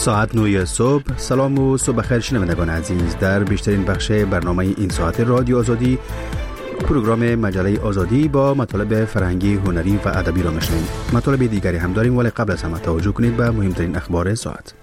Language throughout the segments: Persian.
ساعت 9 صبح. سلام و صبح بخیر شنوندگان عزیز. در بیشترین بخش برنامه این ساعت رادیو آزادی، پروگرام مجله آزادی با مطالب فرهنگی، هنری و ادبی را میشنوید. مطالب دیگری هم داریم، ولی قبل از همه توجه کنید به مهمترین اخبار ساعت.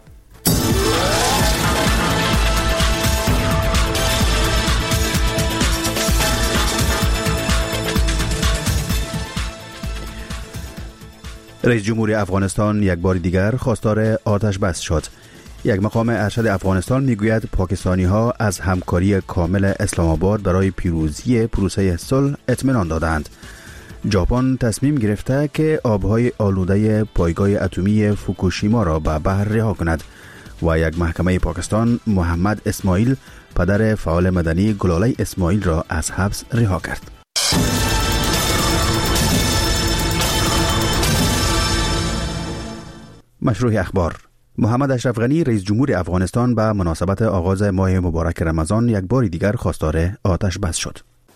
رئیس جمهور افغانستان یک بار دیگر خواستار آتش بس شد. یک مقام ارشد افغانستان میگوید پاکستانی ها از همکاری کامل اسلام آباد برای پیروزی پروسه صلح اطمینان دادند. ژاپن تصمیم گرفته که آبهای آلوده پایگاه اتمی فوکوشیما را به بحر رها کند و یک محکمه پاکستان محمد اسماعیل، پدر فعال مدنی گلاله اسماعیل را از حبس رها کرد. مشروع اخبار. محمد اشرف غنی رئیس جمهور افغانستان به مناسبت آغاز ماه مبارک رمضان یک بار دیگر خواستار آتش بس شد.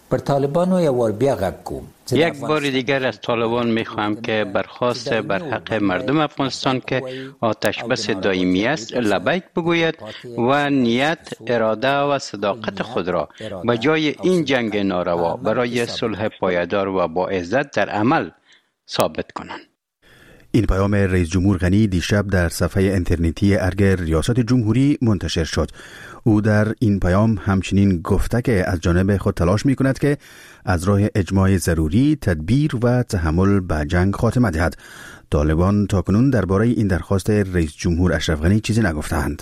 یک بار دیگر از طالبان میخواهم که برخاست بر حق مردم افغانستان که آتش بس دائمی است لبیک بگوید و نیت، اراده و صداقت خود را به جای این جنگ ناروا برای صلح پایدار و با عزت در عمل ثابت کنند. این پیام رئیس جمهور غنی دیشب در صفحه اینترنتی ارگ ریاست جمهوری منتشر شد. او در این پیام همچنین گفته که از جانب خود تلاش می کند که از راه اجماع ضروری، تدبیر و تحمل به جنگ خاتمه دهد. طالبان تاکنون درباره این درخواست رئیس جمهور اشرف غنی چیزی نگفتند.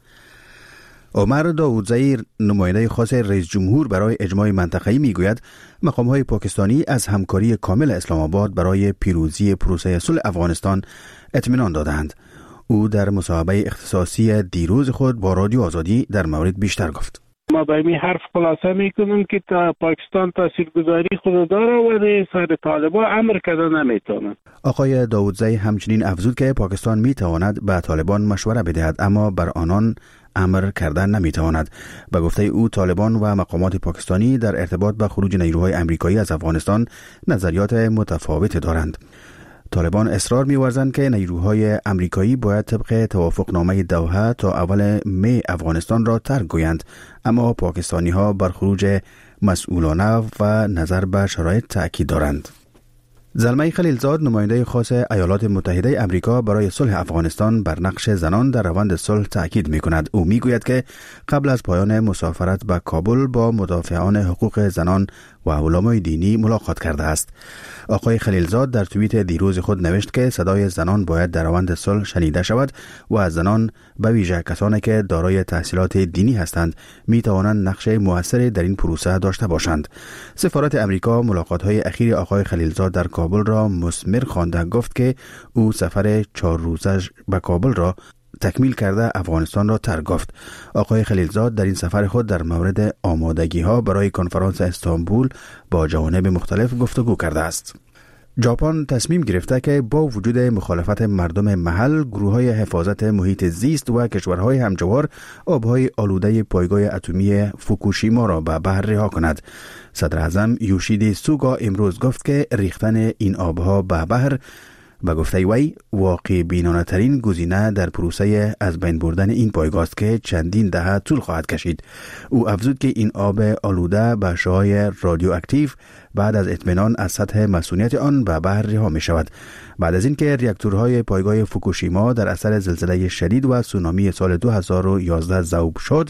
عمر داودزئی، نماینده خاص رئیس جمهور برای اجماع منطقه‌ای، میگوید مقام‌های پاکستانی از همکاری کامل اسلام آباد برای پیروزی پروسه صلح افغانستان اطمینان دادند. او در مصاحبه اختصاصی دیروز خود با رادیو آزادی در مورد بیشتر گفت. ما به این حرف خلاصه میکنیم که پاکستان تاثیرگذاری خود داره و سر طالبان امر کرده نمیتونه. آقای داودزئی همچنین افزود که پاکستان میتواند به طالبان مشوره بدهد اما بر آنان امر کردن نمیتواند. به گفته او طالبان و مقامات پاکستانی در ارتباط به خروج نیروهای آمریکایی از افغانستان نظریات متفاوت دارند. طالبان اصرار می‌ورزند که نیروهای آمریکایی باید طبق توافقنامه دوحه تا اول می افغانستان را ترک گویند، اما پاکستانی‌ها بر خروج مسئولانه و نظر به شرایط تأکید دارند. زلمه خلیلزاد، نماینده خاص ایالات متحده آمریکا برای صلح افغانستان، بر نقش زنان در روند صلح تأکید می‌کند. او می‌گوید که قبل از پایان مسافرت به کابل با مدافعان حقوق زنان و علمای دینی ملاقات کرده است. آقای خلیلزاد در توییت دیروز خود نوشت که صدای زنان باید در روند صلح شنیده شود و از زنان، به ویژه کسانی که دارای تحصیلات دینی هستند، می توانند نقش مؤثری در این پروسه داشته باشند. سفارت امریکا ملاقات‌های اخیر آقای خلیلزاد در کابل را مثمر خوانده گفت که او سفر 4 روزه به کابل را تکمیل کرده افغانستان را ترک گفت. آقای خلیلزاد در این سفر خود در مورد آمادگی‌ها برای کنفرانس استانبول با جوانب مختلف گفتگو کرده است. ژاپن تصمیم گرفته که با وجود مخالفت مردم محل، گروه‌های حفاظت محیط زیست و کشورهای همجوار آبهای آلوده پایگاه اتمی فوکوشیما را به بحر رها کند. صدر اعظم یوشیدی سوگا امروز گفت که ریختن این آبها به بحر و گفته وی واقع بینانه ترین گزینه در پروسه از بین بردن این پایگاه است که چندین دهه طول خواهد کشید. او افزود که این آب آلوده به شعاع رادیواکتیو بعد از اطمینان از سطح مسئولیت آن به بحر رها می شود. بعد از اینکه ریاکتورهای پایگاه فوکوشیما در اثر زلزله شدید و سونامی سال 2011 ذوب شد،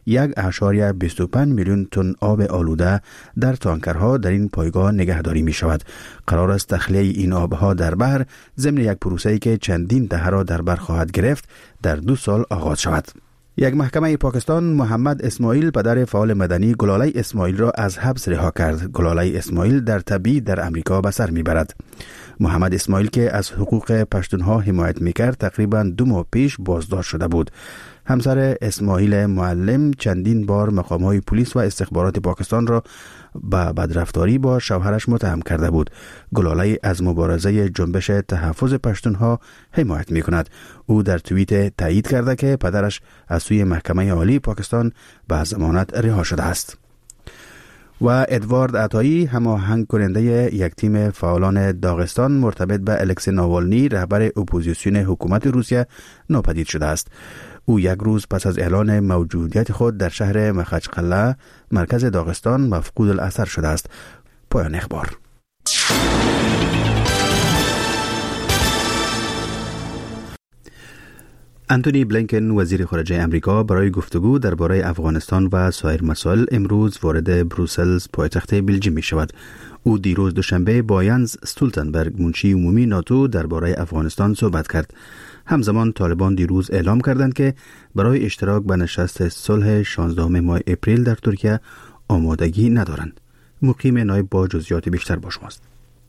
1.25 میلیون تن آب آلوده در تانکرها در این پایگاه نگهداری می شود. قرار است تخلیه این آبها در بحر ضمن یک پروسه‌ای که چندین دهه را در بر خواهد گرفت در 2 سال آغاز شود. یک محکمه پاکستان محمد اسماعیل، پدر فعال مدنی گلاله اسماعیل را از حبس رها کرد. گلاله اسماعیل در تبعید در امریکا به سر میبرد. محمد اسماعیل که از حقوق پشتونها حمایت میکرد تقریباً 2 ماه پیش بازداشت شده بود. همسر اسماعیل معلم چندین بار مقام‌های پلیس و استخبارات پاکستان را به بدرفتاری با شوهرش متهم کرده بود. گلاله از مبارزه جنبش تحفظ پشتونها حمایت می‌کند. او در توییت تایید کرده که پدرش از سوی محکمه عالی پاکستان به ضمانت رها شده است. و ادوارد عطایی هماهنگ کننده یک تیم فعالان داغستان مرتبط به الکسی ناوالنی رهبر اپوزیسیون حکومت روسیه ناپدید شده است. او یک روز پس از اعلان موجودیت خود در شهر مخچقله مرکز داغستان مفقود الاثر شده است. پایان اخبار. انتونی بلینکن وزیر خارجه امریکا برای گفتگو درباره افغانستان و سایر مسائل امروز وارد بروسل پایتخت بلژیم می شود. او دیروز دوشنبه با ینز استولتنبرگ منشی عمومی ناتو درباره افغانستان صحبت کرد. همزمان طالبان دیروز اعلام کردند که برای اشتراک به نشست صلح 16 ماه اپریل در ترکیه آمادگی ندارند. مقیم نایب با جزئیات بیشتر با شماست.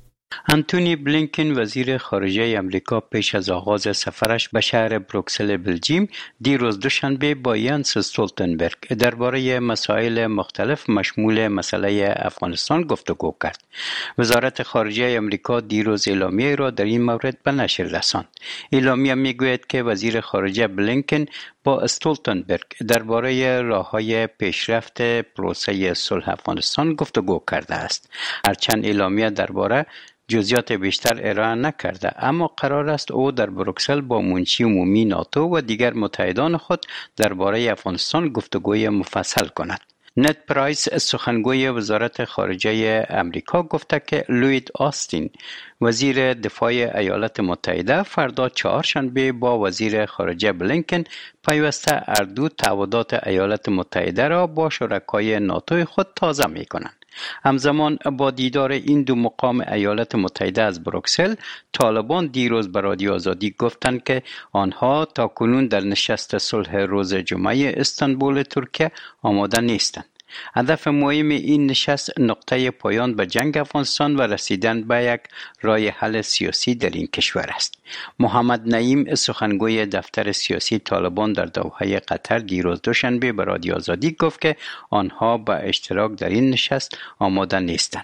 انتونی بلینکن وزیر خارجه امریکا پیش از آغاز سفرش به شهر بروکسل بلژیم دیروز دوشنبه با ینس استولتنبرگ درباره مسائل مختلف مشمول مسئله افغانستان گفتگو کرد. وزارت خارجه امریکا دیروز اعلامیه را در این مورد به نشر رساند. اعلامیه میگوید که وزیر خارجه بلینکن با استولتنبرگ درباره راه‌های پیشرفت پروسه صلح افغانستان گفتگو کرده است. هرچند اعلامیه درباره جزئیات بیشتر ارائه نکرده، اما قرار است او در بروکسل با منشی عمومی ناتو و دیگر متحدان خود درباره افغانستان گفتگوی مفصل کند. نت پرایس سخنگوی وزارت خارجه امریکا گفته که لوید آستین وزیر دفاع ایالات متحده فردا چهارشنبه با وزیر خارجه بلینکن پیوسته اردو تعهدات ایالات متحده را با شرکای ناتو خود تازه می کنند. همزمان با دیدار این دو مقام ایالات متحده از بروکسل، طالبان دیروز به رادیو آزادی گفتند که آنها تاکنون در نشست صلح روز جمعه استانبول ترکیه آماده نیستند. هدف مهم این نشست نقطه پایان به جنگ افغانستان و رسیدن به یک راه حل سیاسی در این کشور است. محمد نعیم سخنگوی دفتر سیاسی طالبان در دوحه قطر دیروز دوشنبه به رادیو آزادی گفت که آنها به اشتراک در این نشست آماده نیستند.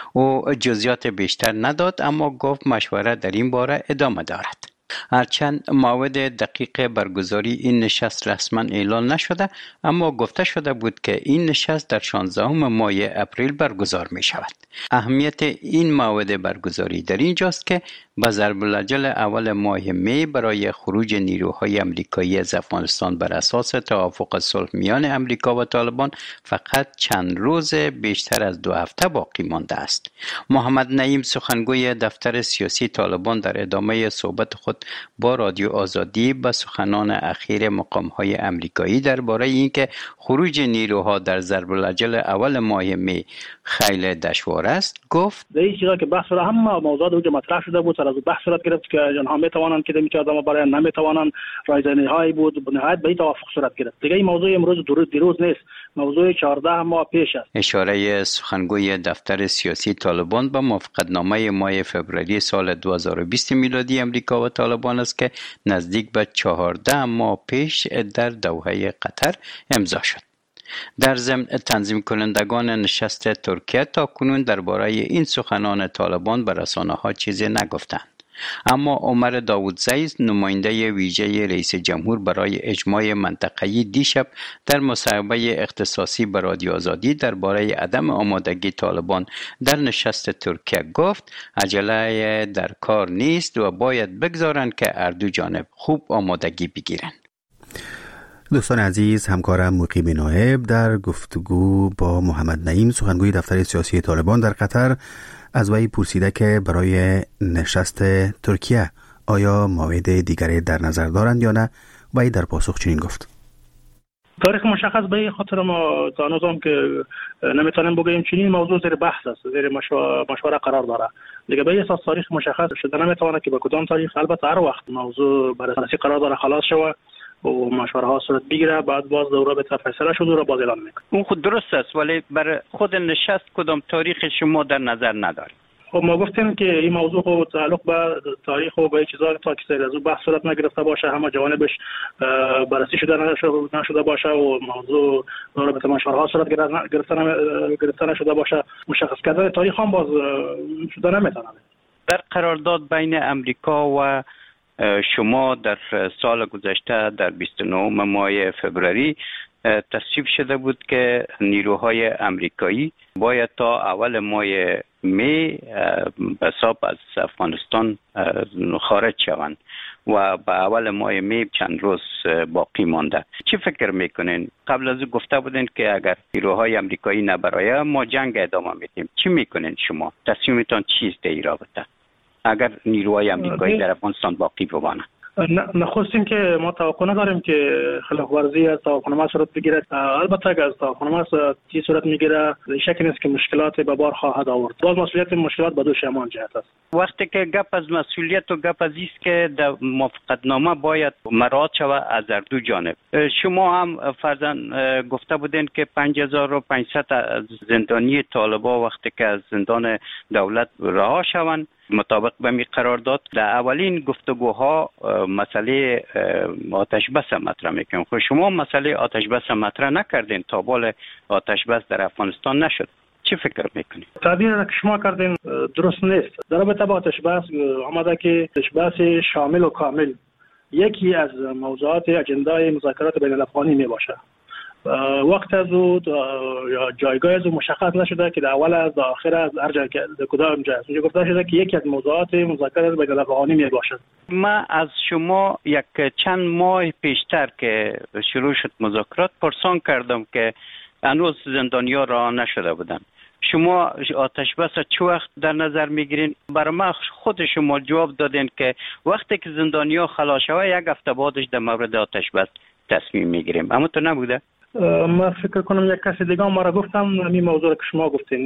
او جزئیات بیشتر نداد، اما گفت مشورت در این باره ادامه دارد. هرچند موعد دقیق برگزاری این نشست رسما اعلان نشده، اما گفته شده بود که این نشست در 16 ماه اپریل برگزار می شود. اهمیت این موعد برگزاری در اینجاست که با ضرب الاجل اول ماه می برای خروج نیروهای امریکایی از افغانستان بر اساس توافق صلح میان امریکا و طالبان فقط چند روز بیشتر از 2 هفته باقی مانده است. محمد نعیم سخنگوی دفتر سیاسی طالبان در ادامه صحبت خود با رادیو آزادی به سخنان اخیر مقام‌های امریکایی درباره اینکه خروج نیروها در ضرب الاجل اول ماه می خیلی دشوار است گفت: در این چیزا که بحث را هم موضوعات اونجا مطرح شده بود، سر از بحث صورت گرفت که آنها میتوانند که میتونن اما برای نمیتوانند، رایزنی‌هایی بود، به نهایت به این توافق صورت گرفت. دیگه این موضوع امروز دیروز نیست، موضوع 14 ماه پیش است. اشاره سخنگوی دفتر سیاسی طالبان به موافقتنامه ماه فوریه سال 2020 میلادی امریکا و طالبان است که نزدیک به 14 ماه پیش در دوحه قطر امضا شد. در ضمن تنظیم کنندگان نشست ترکیه تا کنون درباره این سخنان طالبان به رسانه‌ها چیزی نگفتند. اما عمر داودزی نماینده ویژه رئیس جمهور برای اجماع منطقه‌ای دیشب در مصاحبه اختصاصی به رادیو آزادی درباره عدم آمادگی طالبان در نشست ترکیه گفت عجله در کار نیست و باید بگذارند که هر دو جانب خوب آمادگی بگیرند. دوستان عزیز، همکارم مقیم نایب در گفتگو با محمد نعیم سخنگوی دفتر سیاسی طالبان در قطر از وی پرسیده که برای نشست ترکیه آیا موعد دیگری در نظر دارند یا نه. وی در پاسخ چنین گفت: تاریخ مشخص به این خاطر ما تانوزم که نمیتونیم بگیم چنین موضوع زیر بحث است، زیر مشوره قرار داره. دیگه به اساس تاریخ مشخص شده نمیتونه که به کدام تاریخ، البته هر وقت موضوع بررسی قرار داره خلاص شوه و مشوره ها صورت بگیره، بعد باز دوره به فیصله شد و باز اعلان میکنه. اون خود درست است، ولی برای خود نشست کدام تاریخ شما در نظر ندارید؟ خب ما گفتیم که این موضوع خود تعلق به تاریخ و به چیزا تا که سر از بحث صورت نگرفته باشه، همه جوانبش بررسی شده نشده باشه و موضوع دوره به مشوره ها صورت گرفته نشده باشه، مشخص کردن تاریخ هم باز شده نمیتونه. در قرارداد بین امریکا و شما در سال گذشته در 29 ماه فوریه تصویب شده بود که نیروهای امریکایی باید تا اول ماه می به حساب از افغانستان خارج شوند و به اول ماه می چند روز باقی مانده. چی فکر میکنین؟ قبل از گفته بودین که اگر نیروهای امریکایی نبرایه ما جنگ ادامه میدیم. چی میکنین شما؟ تصمیمتان چیست در این رابطه اگر نیروهای امریکایی در افغانستان باقی بمانند؟ نخستین که ما توقع نداریم که خلاف ورزی از توافقنامه صورت بگیرد. البته اگر از توافقنامه صورت میگیره شک نیست که مشکلات به بار خواهد آورد. باز مسئولیت مشکلات به دوش همان جهت است. وقتی که گپ از مسئولیت و گپ از است که در موافقتنامه باید مراعات شود از هر دو جانب. شما هم فرضاً گفته بودین که 5500 زندانی طالبان وقتی که از زندان دولت رها شوند مطابق به می قرارداد در اولین گفتگوها مسئله آتش بس مطرح میکنیم. خب شما مسئله آتش بس مطرح نکردین تا بال آتش بس در افغانستان نشد. چی فکر میکنید؟ تعبیر که شما کردین درست نیست. در رابطه با آتش بس آمده که آتش بس شامل و کامل یکی از موضوعات اجندای مذاکرات بین الافغانی می باشه. وقت از او یا جایگاه از او مشخص نشده که در اول از آخر از هر جای که کدام جای است. گفته شده که یکی از موضوعات مذاکرات بین الافغانی می باشد. ما از شما یک چند ماه پیشتر که شروع شد مذاکرات پرسان کردم که هنوز زندانیا رها نشده بودن. شما آتش بس چه وقت در نظر میگیرین؟ برای ما خود شما جواب دادین که وقتی که زندانیا خلاص شوه یک هفته بعدش در مورد آتش بس تصمیم میگیریم. اما تو نبوده؟ من فکر کنم یک کسی دیگه ما را گفتم این موضوع که شما گفتین.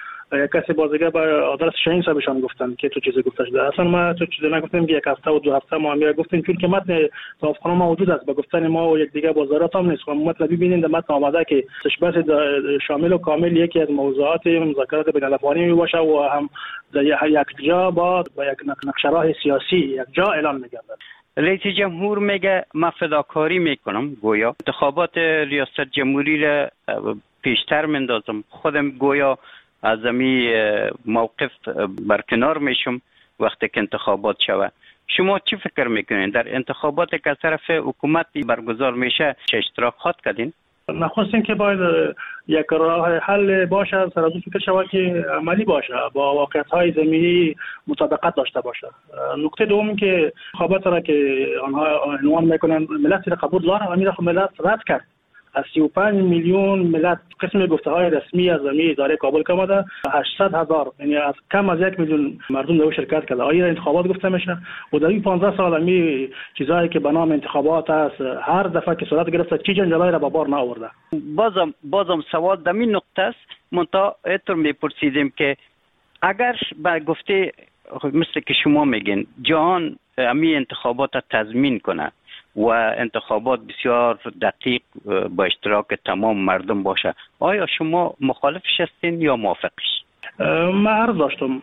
یک کسی بازیگر به آدرس شاهین صاحبشان گفتن که تو چیزی گفتش ده. اصلا ما تو چیزی نگفتیم که یک هفته و دو هفته ما هم گفتیم چون که متن توافقنامه موجود است. به گفتن ما و یک دیگه بازارات هم نیست. متن ببینید در متن آمده که بس شامل و کامل یکی از موضوعات مذاکرات بین الافغانی می باشه و هم در یک جا با یک نقشه راه سیاسی یک جا اعلان می‌گردد. رئیس جمهور میگه من فداکاری میکنم، گویا انتخابات ریاست جمهوری را پیشتر مندازم، خودم گویا از می موقف برکنار میشم وقتی که انتخابات شود. شما چی فکر میکنین؟ در انتخابات که از طرف حکومت برگزار میشه چه اشتراک خواهد کردین؟ نخستین که باید یک راه حل باشه، سر از اون فکر شود که عملی باشه، با واقعیت‌های زمینی مطابقت داشته باشه. نکته دوم که انتخابات را که آنها عنوان میکنن ملت را قبول داره و امیر ملت رد کرد. از 35 میلیون ملت قسم گفته‌های رسمی از زمین اداره کابل که آمده 800,000 یعنی از کم از 1 میلیون مردم در شرکت کرده. آیا انتخابات گفته میشه و در این 15 سال می چیزایی که به نام انتخابات است هر دفعه که صورت گرفته چی جنجالایی را به بار نآورده. بازم سوال در این نقطه است. منتها اینطور میپرسیدیم که اگر به گفته مثل که شما میگین جهان امی انتخابات تضمین کنه و انتخابات بسیار دقیق با اشتراک تمام مردم باشه، آیا شما مخالفش هستین یا موافقش؟ من عرض داشتم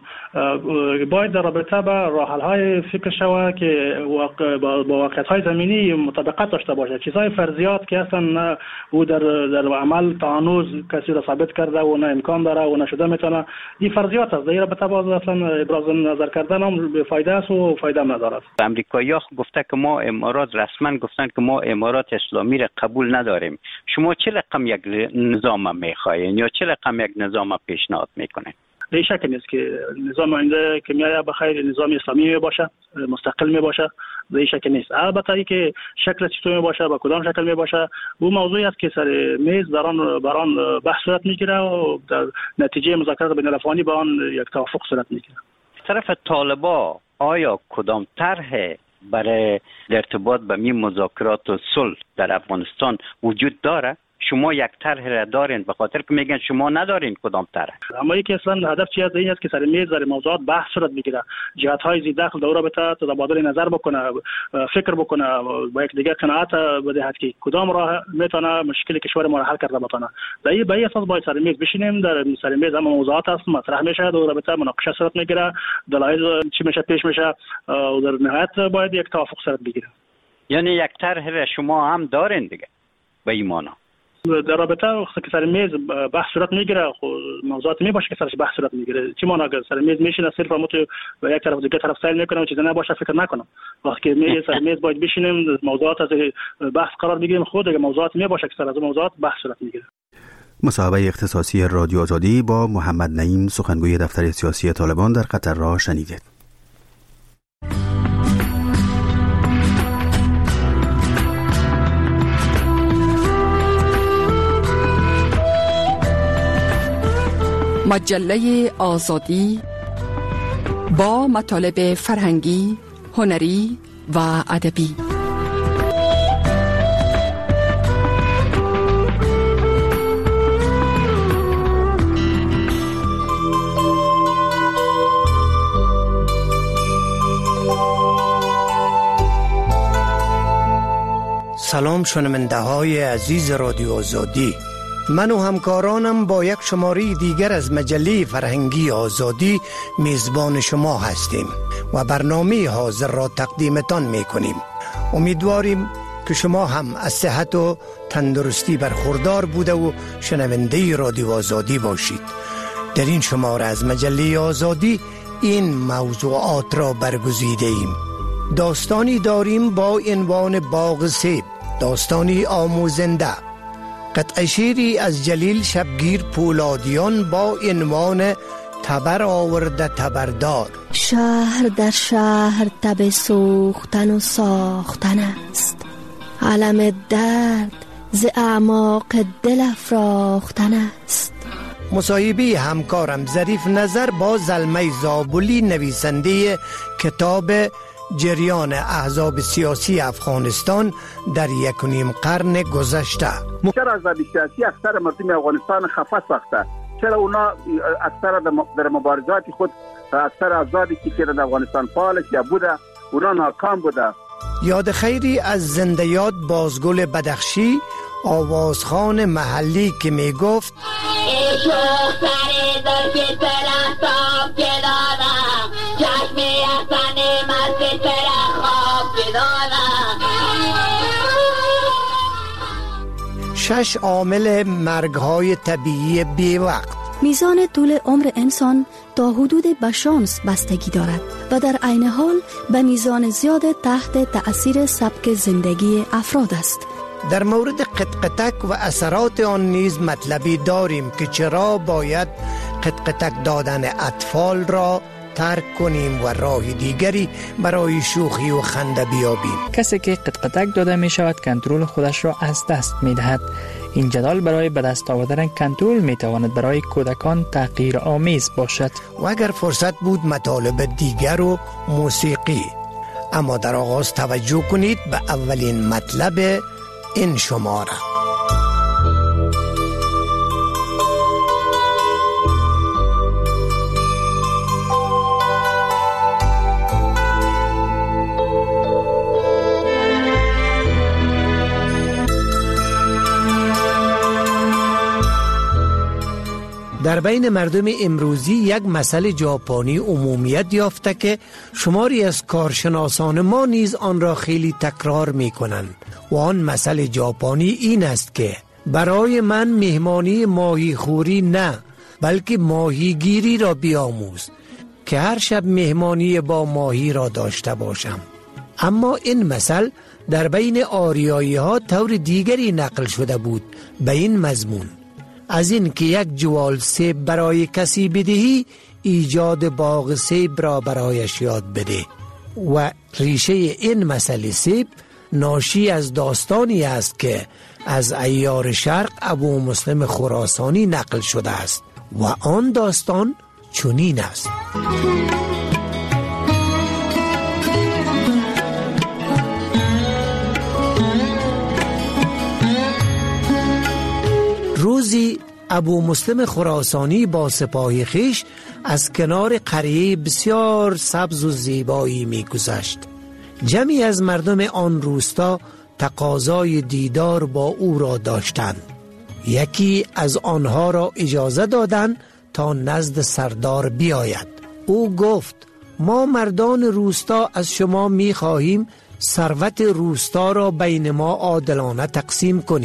باید در رابطه با راه‌حل‌های فکر شود که با واقعیت‌های زمینی مطابقت داشته باشه. چیزهای فرضیات که اصلا او در عمل تا هنوز کسی را ثابت کرده و نه امکان داره و نشده میتونه، این فرضیات است. در رابطه با اصلا ابراز نظر کردن هم فایده است و فایده هم نداره. امریکایی‌ها گفته که ما امارات رسما گفتن که ما امارات اسلامی را قبول نداریم. شما چه رقم یک نظام میخواین یا چه رقم یک نظام پیشنهاد میکنین؟ به شک نیست که نظام آینده که میاد بخیر نظام اسلامی می باشه، مستقل می باشه. به شک نیست. البته ای که شکل چطور می باشه با کدام شکل می باشه او موضوعی است که سر میز بران بحث صورت میگیره و در نتیجه مذاکرات بین الافغانی با آن یک توافق صورت میگیره. طرف طالبان آیا کدام طرح برای ارتباط به می مذاکرات و صلح در افغانستان وجود داره؟ شما یک طرح را دارین به خاطر که میگن شما ندارین کدام طرح؟ اما یکی اصلا هدف چی است؟ این است که سر میز در موضوعات بحث صورت میگیره، جهت‌های زیر دخل در رابطه تبادل نظر بکنه، فکر بکنه، با یک دیگه قناعت بدهد که کدام راه میتونه مشکل کشور ما را حل کرده بتونه. به این اساس باید سر میز بشینیم، در سر میز هم موضوعات است مطرح میشه، در رابطه مناقشه صورت میگیره، دلایل چی میشه پیش میشه و در نهایت باید یک توافق صورت بگیره. یعنی یک طرح را شما هم دارین دیگه به این معنا؟ در رابطه وقتی که سر میز بحث صورت میگیره، موضوعات باشه که سرش بحث صورت میگیره. چی معنی اگر سر میز میشینه صرف تو یک طرف دیگه طرف سیل میکنه و چیزی نباشه فکر نکنم. وقتی که سر میز باید بشینیم موضوعات از بحث قرار بگیریم، خود اگه موضوعات باشه که سر از موضوعات بحث صورت میگیره. مصاحبه اختصاصی رادیو آزادی با محمد نعیم، سخنگوی دفتر سیاسی طالبان در قطر را شنیدید. مجله آزادی با مطالب فرهنگی، هنری و ادبی. سلام شنونده های عزیز رادیو آزادی، من و همکارانم با یک شماره دیگر از مجله فرهنگی آزادی میزبان شما هستیم و برنامه حاضر را تقدیمتان میکنیم. امیدواریم که شما هم از صحت و تندرستی برخوردار بوده و شنونده رادیو آزادی باشید. در این شماره از مجله آزادی این موضوعات را برگزیده ایم. داستانی داریم با عنوان باغ سیب، داستانی آموزنده. قطعه شعری از جلیل شبگیر پولادیان با عنوان تبر آورده تبردار. شهر در شهر تب سوختن و ساختن است، علم درد ز اعماق دل افراختن است. مصاحبه همکارم ظریف نظر با زلمه زابلی، نویسنده کتاب جریان احزاب سیاسی افغانستان در 1.5 قرن گذشته. چرا احزاب سیاسی اکثر مردم افغانستان خفه ساخته؟ چرا اونا اکثر در مبارزات خود اکثر احزابی که در افغانستان فعال یا بوده اونا ناکام بوده؟ یاد خیری از زنده یاد بازگل بدخشی، آوازخوان محلی که می گفت شش عامل مرگ‌های طبیعی بی وقت. میزان طول عمر انسان تا حدود به شانس بستگی دارد و در عین حال به میزان زیاد تحت تأثیر سبک زندگی افراد است. در مورد قطقطک و اثرات آن نیز مطلبی داریم که چرا باید قطقطک دادن اطفال را ترک کنیم و راه دیگری برای شوخی و خنده بیابیم. کسی که قطقطک داده می شود کنترل خودش را از دست می دهد. این جدال برای به دست آوردن کنترل می تواند برای کودکان تغییر آمیز باشد. و اگر فرصت بود مطالب دیگر و موسیقی. اما در آغاز توجه کنید به اولین مطلب این شماره. در بین مردم امروزی یک مسئله ژاپنی عمومیت یافته که شماری از کارشناسان ما نیز آن را خیلی تکرار می کنند و آن مسئله ژاپنی این است که برای من مهمانی ماهیخوری نه بلکه ماهیگیری را بیاموز که هر شب مهمانی با ماهی را داشته باشم. اما این مثل در بین آریایی ها طور دیگری نقل شده بود به این مضمون: از این که یک جوال سیب برای کسی بدهی ایجاد باغ سیب را برایش یاد بده. و ریشه این مسئله سیب ناشی از داستانی است که از عیار شرق ابو مسلم خراسانی نقل شده است و آن داستان چنین است: روزی ابو مسلم خراسانی با سپاه خویش از کنار قریه بسیار سبز و زیبایی می گذشت. جمعی از مردم آن روستا تقاضای دیدار با او را داشتند. یکی از آنها را اجازه دادند تا نزد سردار بیاید. او گفت: ما مردان روستا از شما می خواهیم ثروت روستا را بین ما عادلانه تقسیم کنید.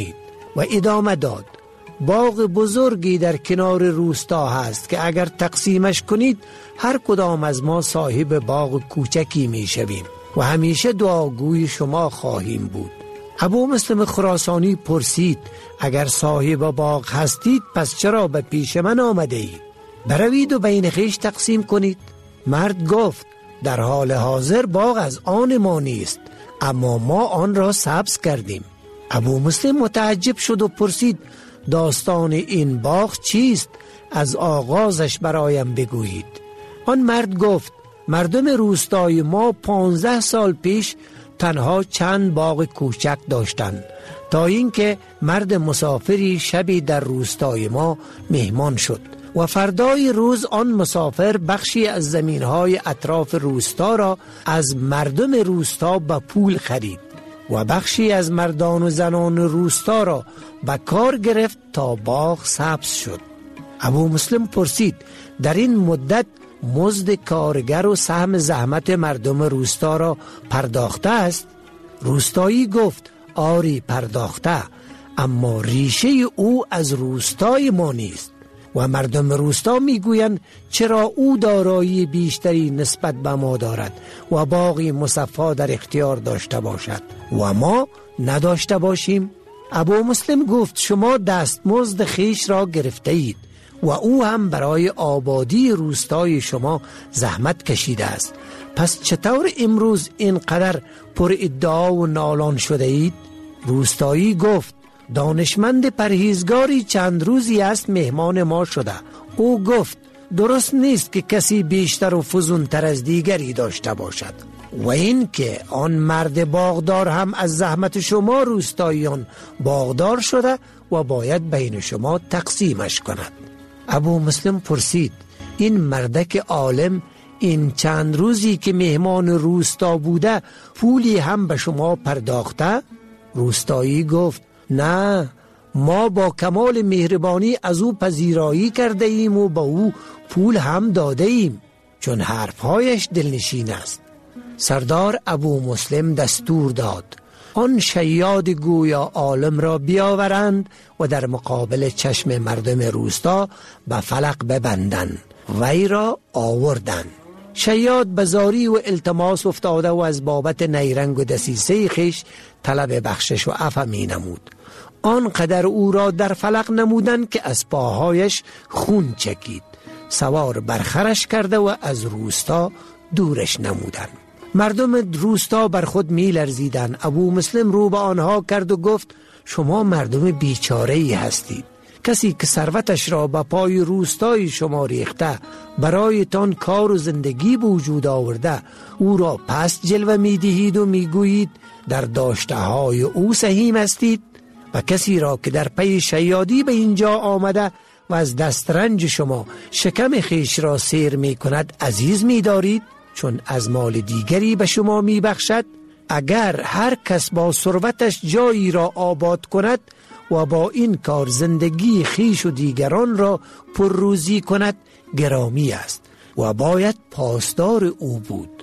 و ادامه داد باغ بزرگی در کنار روستا هست که اگر تقسیمش کنید هر کدام از ما صاحب باغ کوچکی می شویم و همیشه دعاگوی شما خواهیم بود. ابو مسلم خراسانی پرسید اگر صاحب باغ هستید پس چرا به پیش من آمده اید؟ بروید و بین خویش تقسیم کنید. مرد گفت در حال حاضر باغ از آن ما نیست، اما ما آن را سبز کردیم. ابو مسلم متعجب شد و پرسید داستان این باغ چیست؟ از آغازش برایم بگویید. آن مرد گفت مردم روستای ما 15 سال پیش تنها چند باغ کوچک داشتند تا اینکه مرد مسافری شبی در روستای ما مهمان شد و فردای روز آن مسافر بخشی از زمینهای اطراف روستا را از مردم روستا به پول خرید و بخشی از مردان و زنان روستا را به کار گرفت تا باغ سبز شد. ابو مسلم پرسید در این مدت مزد کارگر و سهم زحمت مردم روستا را پرداخته است؟ روستایی گفت آری پرداخته، اما ریشه او از روستای ما نیست و مردم روستا میگویند چرا او دارایی بیشتری نسبت به ما دارد و باغی مصفا در اختیار داشته باشد و ما نداشته باشیم. ابو مسلم گفت شما دستمزد خیش را گرفته اید و او هم برای آبادی روستای شما زحمت کشیده است، پس چطور امروز اینقدر پر ادعا و نالان شده اید؟ روستایی گفت دانشمند پرهیزگاری چند روزی است مهمان ما شده. او گفت درست نیست که کسی بیشتر و فزونتر از دیگری داشته باشد و این که آن مرد باغدار هم از زحمت شما روستاییان باغدار شده و باید بین شما تقسیمش کند. ابو مسلم پرسید این مردک عالم این چند روزی که مهمان روستا بوده پولی هم به شما پرداخته؟ روستایی گفت نه، ما با کمال مهربانی از او پذیرایی کرده ایم و با او پول هم داده ایم، چون حرفهایش دلنشین است. سردار ابو مسلم دستور داد آن شیاد گویا عالم را بیاورند و در مقابل چشم مردم روستا به فلق ببندند. وی را آوردند. شیاد بزاری و التماس افتاده و از بابت نیرنگ و دسیسه خیش طلب بخشش و عفو می نمود. آنقدر او را در فلق نمودند که از پاهایش خون چکید. سوار برخرش کرده و از روستا دورش نمودند. مردم روستا بر خود می لرزیدند. ابو مسلم رو به آنها کرد و گفت شما مردم بیچاره‌ای هستید. کسی که ثروتش را به پای روستای شما ریخته برایتان کار و زندگی به وجود آورده او را پس جلوه می دهید و می گویید در داشته های او سهیم هستید، و کسی را که در پی شیادی به اینجا آمده و از دسترنج شما شکم خیش را سیر می کند عزیز می دارید چون از مال دیگری به شما می بخشد. اگر هر کس با ثروتش جایی را آباد کند و با این کار زندگی خیش و دیگران را پرروزی کند گرامی است و باید پاسدار او بود.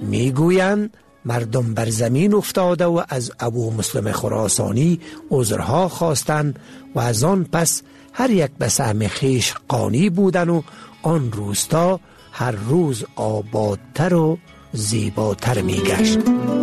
میگویند مردم بر زمین افتاده و از ابو مسلم خراسانی عذرها خواستند و از آن پس هر یک به سهم خیش قانی بودند و آن روستا هر روز آبادتر و زیباتر می گشت.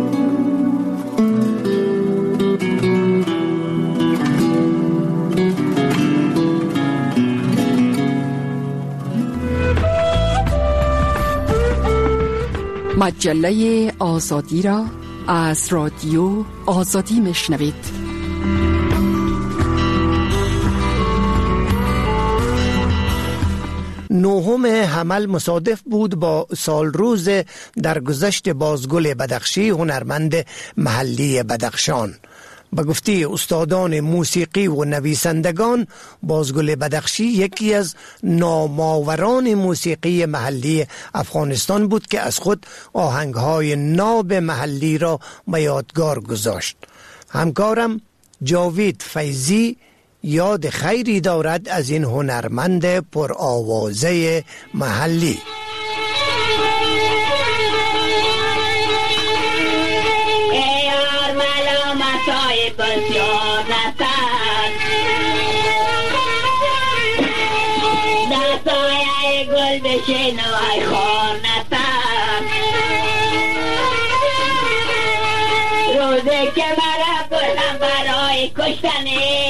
مجله آزادی را از رادیو آزادی میشنوید. نهم حمل مصادف بود با سال روز درگذشت بازگل بدخشی هنرمند محلی بدخشان. به گفته استادان موسیقی و نویسندگان بازگل بدخشی یکی از نامآوران موسیقی محلی افغانستان بود که از خود آهنگهای ناب محلی را به یادگار گذاشت. همکارم جاوید فیضی یاد خیری دارد از این هنرمند پرآوازه محلی. بسیار نسد نوای خانتم روزی که مرا بردم برای کشتنی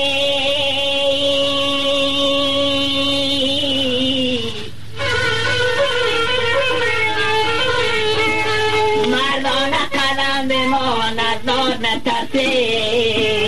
مردانه قدم بماند داد نترسی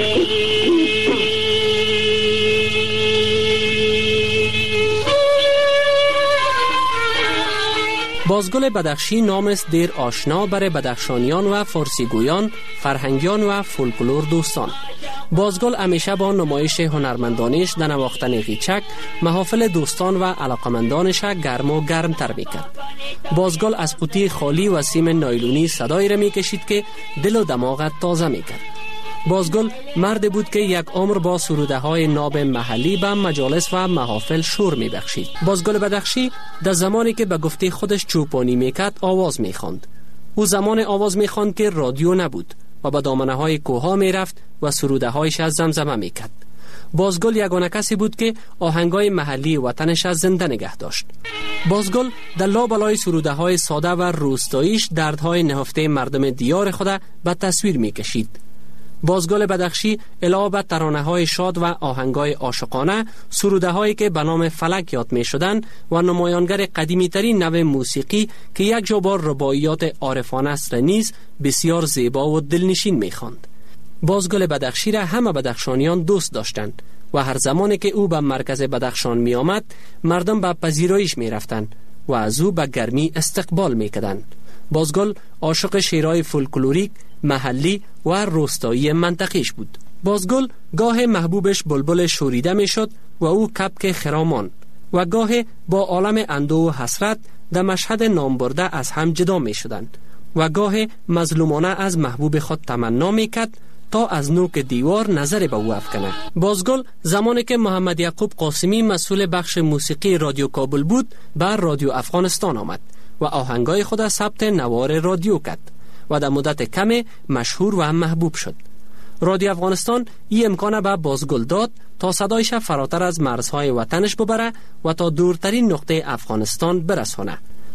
بازگل بدخشی نام است دیر آشنا برای بدخشانیان و فارسیگویان، فرهنگیان و فولکلور دوستان. بازگل همیشه با نمایش هنرمندانش در نواختن غیچک محافل دوستان و علاقمندانش گرم و گرمتر میکرد. بازگل از قوطی خالی و سیم نایلونی صدایی را میکشید که دل و دماغت تازه میکرد. بازگل مرد بود که یک عمر با سروده های ناب محلی به مجالس و محافل شور می بخشید. بازگل بدخشی در زمانی که به گفته خودش چوپانی میکرد آواز میخواند. او زمان آواز میخواند که رادیو نبود و به دامنه های کوها میرفت و سروده هایش از زمزمه میکرد. بازگل یگانه کسی بود که آهنگای محلی وطنش از زنده نگه داشت. بازگل در لابلای سروده های ساده و روستاییش دردهای نهفته مردم دیار خود به تصویر میکشید. بازگل بدخشی علاوه بر ترانه‌های شاد و آهنگای عاشقانه، سروده‌هایی که به نام فلک یاد می‌شدند و نمایانگر قدیمی‌ترین نوع موسیقی که یک جا با رباعیات عارفانه است نیز بسیار زیبا و دلنشین می‌خواند. بازگل بدخشی را همه بدخشانیان دوست داشتند و هر زمانی که او به مرکز بدخشان می‌آمد، مردم به پذیراییش می‌رفتند و از او به گرمی استقبال می‌کردند. بازگل عاشق شعرهای فولکلوریک، محلی و روستایی منطقیش بود. بازگل گاه محبوبش بلبل شوریده می شد و او کبک خرامان و گاه با عالم اندوه و حسرت در مشهد نامبرده از هم جدا می شدند و گاه مظلومانه از محبوب خود تمنا می کرد تا از نوک دیوار نظر به او افکنه. بازگل زمانی که محمد یعقوب قاسمی مسئول بخش موسیقی رادیو کابل بود به رادیو افغانستان آمد و آهنگای خود ثبت نوار رادیو کرد و در مدت کم مشهور و محبوب شد. رادیو افغانستان این امکان به بازگل داد تا صدایش فراتر از مرزهای وطنش ببره و تا دورترین نقطه افغانستان برسونه.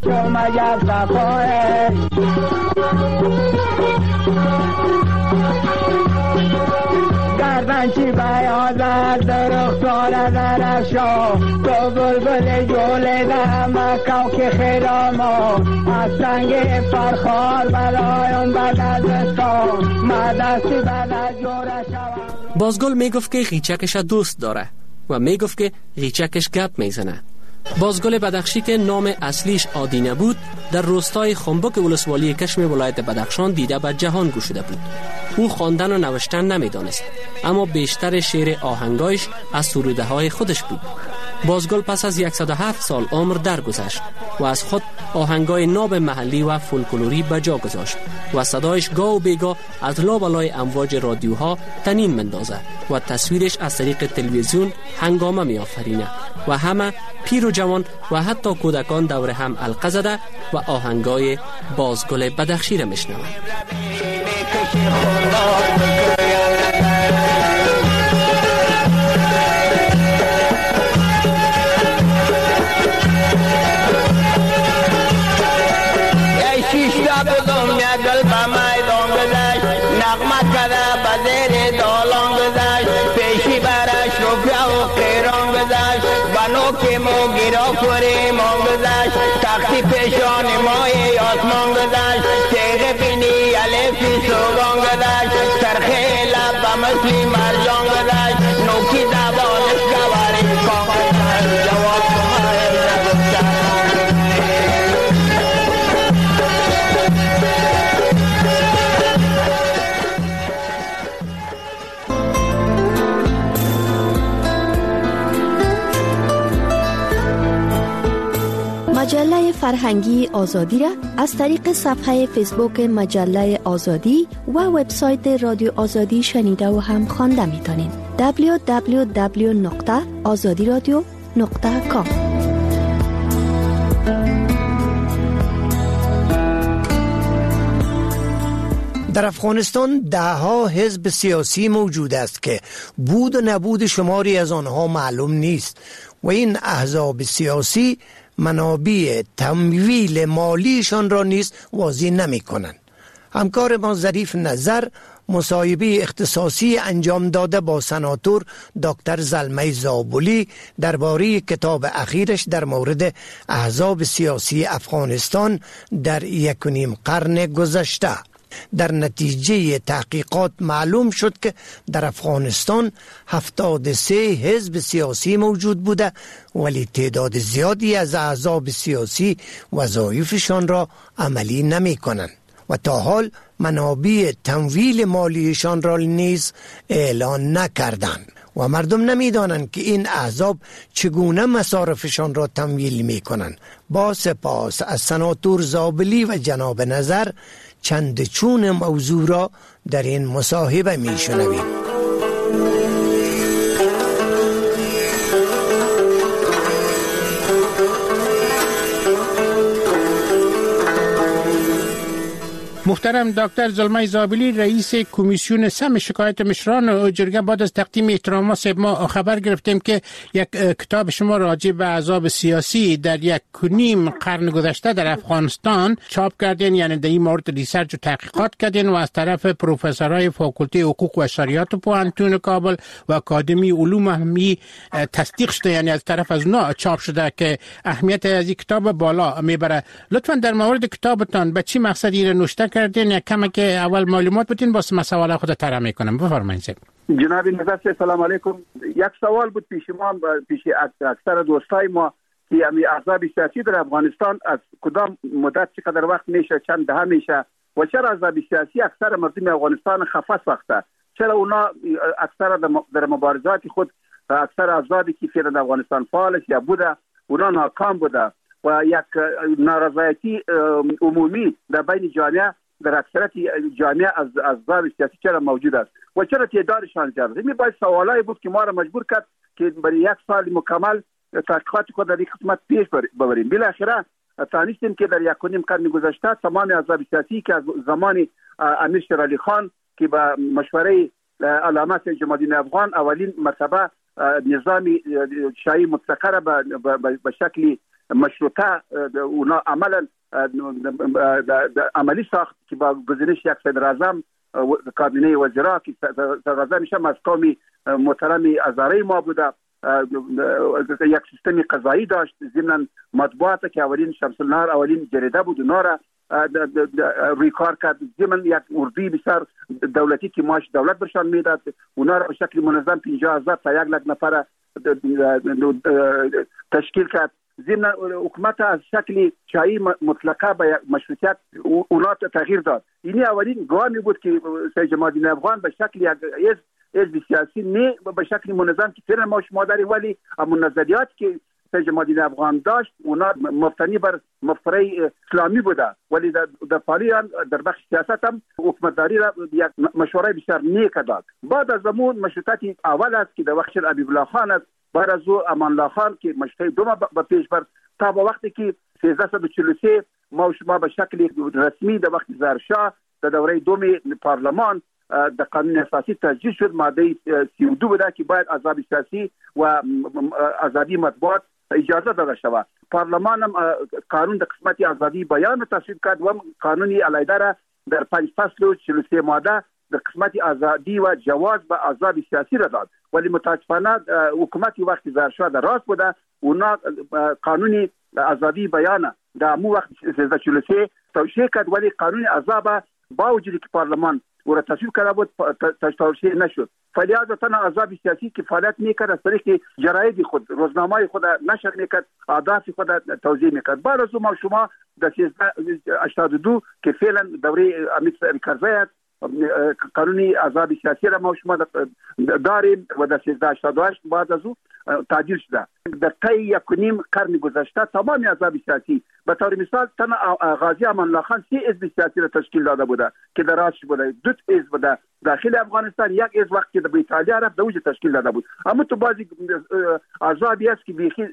گردنچی بیازد درختان درفشا تو بلبل جوله دم کوک خیراما از سنگ فرخار برایم بعد از دستان مدستی بعد از جوره شوم. بازگل میگفت که غیچکش دوست داره و میگفت که غیچکش گپ میزنه. بازگل بدخشی که نام اصلیش آدینه بود در روستای خنبک ولسوالی کشم ولایت بدخشان دیده به جهان گشوده بود. او خواندن و نوشتن نمیدانست اما بیشتر شعر آهنگایش از سروده های خودش بود. بازگل پس از 107 سال عمر درگذشت و از خود آهنگای ناب محلی و فولکلوری به جا گذاشت و صدایش گاه و بیگاه از لابلای امواج رادیوها تنین مندازه و تصویرش از طریق تلویزیون هنگامه می آفرینه و همه پیر و جوان و حتی کودکان دور هم حلقه زده و آهنگای بازگل بدخشی را میشنوند. که ما گرافوری ما گذشت تختی پیشان مای آسمان گذشت تیغ بینی الفی سوگان گذشت سرخی لب مثلی مرجان گذشت نوکی زبانش گواری کامل جواب کمال نگفتن. مجله فرهنگی آزادی را از طریق صفحه فیسبوک مجله آزادی و وبسایت رادیو آزادی شنیده و هم خوانده میتونید. www.azadiradio.com. در افغانستان دهها حزب سیاسی موجود است که بود و نبود شماری از آنها معلوم نیست و این احزاب سیاسی منابع تمویل مالیشان را نیز واضح نمی کنند. همکار ما ظریف نظر مصاحبه اختصاصی انجام داده با سناتور دکتر زلمه زابلی درباره کتاب اخیرش در مورد احزاب سیاسی افغانستان در 1.5 قرن گذشته. در نتیجه تحقیقات معلوم شد که در افغانستان 73 حزب سیاسی موجود بوده، ولی تعداد زیادی از احزاب سیاسی وظایفشان را عملی نمی کنند و تا حال منابع تمویل مالیشان را نیز اعلان نکردند و مردم نمیدانند که این احزاب چگونه مصارفشان را تمویل می کنند. با سپاس از سناتور زابلی و جناب نظر چند چون موضوع را در این مصاحبه می شنویم. محترم دکتر زلمه زابلی، رئیس کمیسیون سم شکایت مشران جرگه، بعد از تقدیم احترامات صاحب ما خبر گرفتیم که یک کتاب شما راجع به احزاب سیاسی در 1.5 قرن گذشته در افغانستان چاپ کردین، یعنی در این مورد ریسرچ و تحقیقات کردین و از طرف پروفسورای فاکولته حقوق و شریعت پوهنتون کابل و اکادمی علوم همی تصدیق شده، یعنی از طرف از اونا چاپ شده که اهمیت از این کتاب بالا میبره. لطفا در مورد کتابتان به چی مقصدی را نوشته کردین؟ یک کمی که اول معلومات بدین با مسائل خود طرح میکنم. بفرمایید. جناب نظر، سلام علیکم. یک سوال بود پیش ما، پیش اکثر دوستای ما که احزاب سیاسی در افغانستان از کدام مدت چقدر وقت میشه، چند دهه میشه و چرا احزاب سیاسی اکثر مردم افغانستان خفه ساخته؟ چرا اونا اکثر در مبارزات خود اکثر احزابی که فعلا در افغانستان فعال یا بوده اونا ناکام بوده و یک نارضایتی عمومی در بین جامعه، در اکثریت جامعه از احزاب سیاسی چرا موجود است و چرا تعدادشان زیاد است؟ این باید سوالایی بود که ما را مجبور کرد که برای یک سال مکمل تحقیقات خود در این قسمت پیش ببریم. بالاخره تانستیم که در 1.5 قرن گذشته تمام احزاب سیاسی که از زمان امیر شیر علی خان که با مشوره علامه سید جمال الدین افغان اولین مرتبه نظام شاهی مطلقه را به شکل مشروطه اونا عملی ساخت که با گزینش یک صدر اعظم کابینه وزرا که صدر اعظمش هم از قوم محترم هزاره ما بوده، یک سیستم قضایی داشت، ضمن مطبوعات که اولین شمس النهار اولین جریده بود اونا را روی کار کرد، ضمن یک اردوی بسیار دولتی که معاش دولت برشان میداد اونا را به شکل منظم 50,000 تا 1 لک نفر تشکیل کرد. ضمن حکومت از شکل شاهی مطلقه به مشروطیت اونا تغییر داد. این اولین گامی بود که سید جمال الدین افغان به شکل یک حزب سیاسی نه به شکل منظم که فعلا ما شما داریم، ولی اما نظریات که سید جمال الدین افغان داشت اونا مبتنی بر مفکوره اسلامی بوده، ولی در فعالیت در بخش سیاست هم حکومتداری را یک مشوره بسیار نیک داد. بعد از زمان مشروطیت اول است که در وقت حبیب الله خان است، بعد از او امان الله خان که مشروطیت دوم به پیش برد تا به وقتی که 1343 ما شما به شکل رسمی در وقت ظاهرشاه در دوره دوم پارلمان در قانون اساسی تسجیل شد، ماده 32 بوده که باید احزاب سیاسی و آزادی مطبوعات اجازه داده شود. پارلمان هم قانون در قسمت آزادی بیان تصویب کرد و قانونی علیحده را در 5 فصل و 43 ماده در قسمت آزادی و جواز به احزاب سیاسی را داد، ولی متاسفانه حکومتی وقتی ظاهرشاه در راست بوده اونا قانونی آزادی بیان در مو وقت 1343 توشیح کرد، ولی قانون احزاب با وجودی که پارلمان او را تصویب کرده بود توشیح نشد. فعالیت تن احزاب سیاسی که فعالیت میکرد از طریق جراید خود، روزنامه خود نشر میکرد، اهداف خود توضیح میکرد. بعد از ما شما در 1382 که فعلا دوره امیر کرزی است قانونی احزاب سیاسی را ما شما داریم و در 1388 بعد از او تعدیل شده. در طی 1.5 قرن گذشته تمام احزاب سیاسی به طور مثال تن غازی امان الله خان 3 حزب سیاسی را تشکیل داده بوده که در راستش بوده، 2 حزب بوده داخل افغانستان، یک حزب وقتی در ایتالیا رفت دوجه تشکیل داده بود. اما تو بعضی احزابی است که بیخی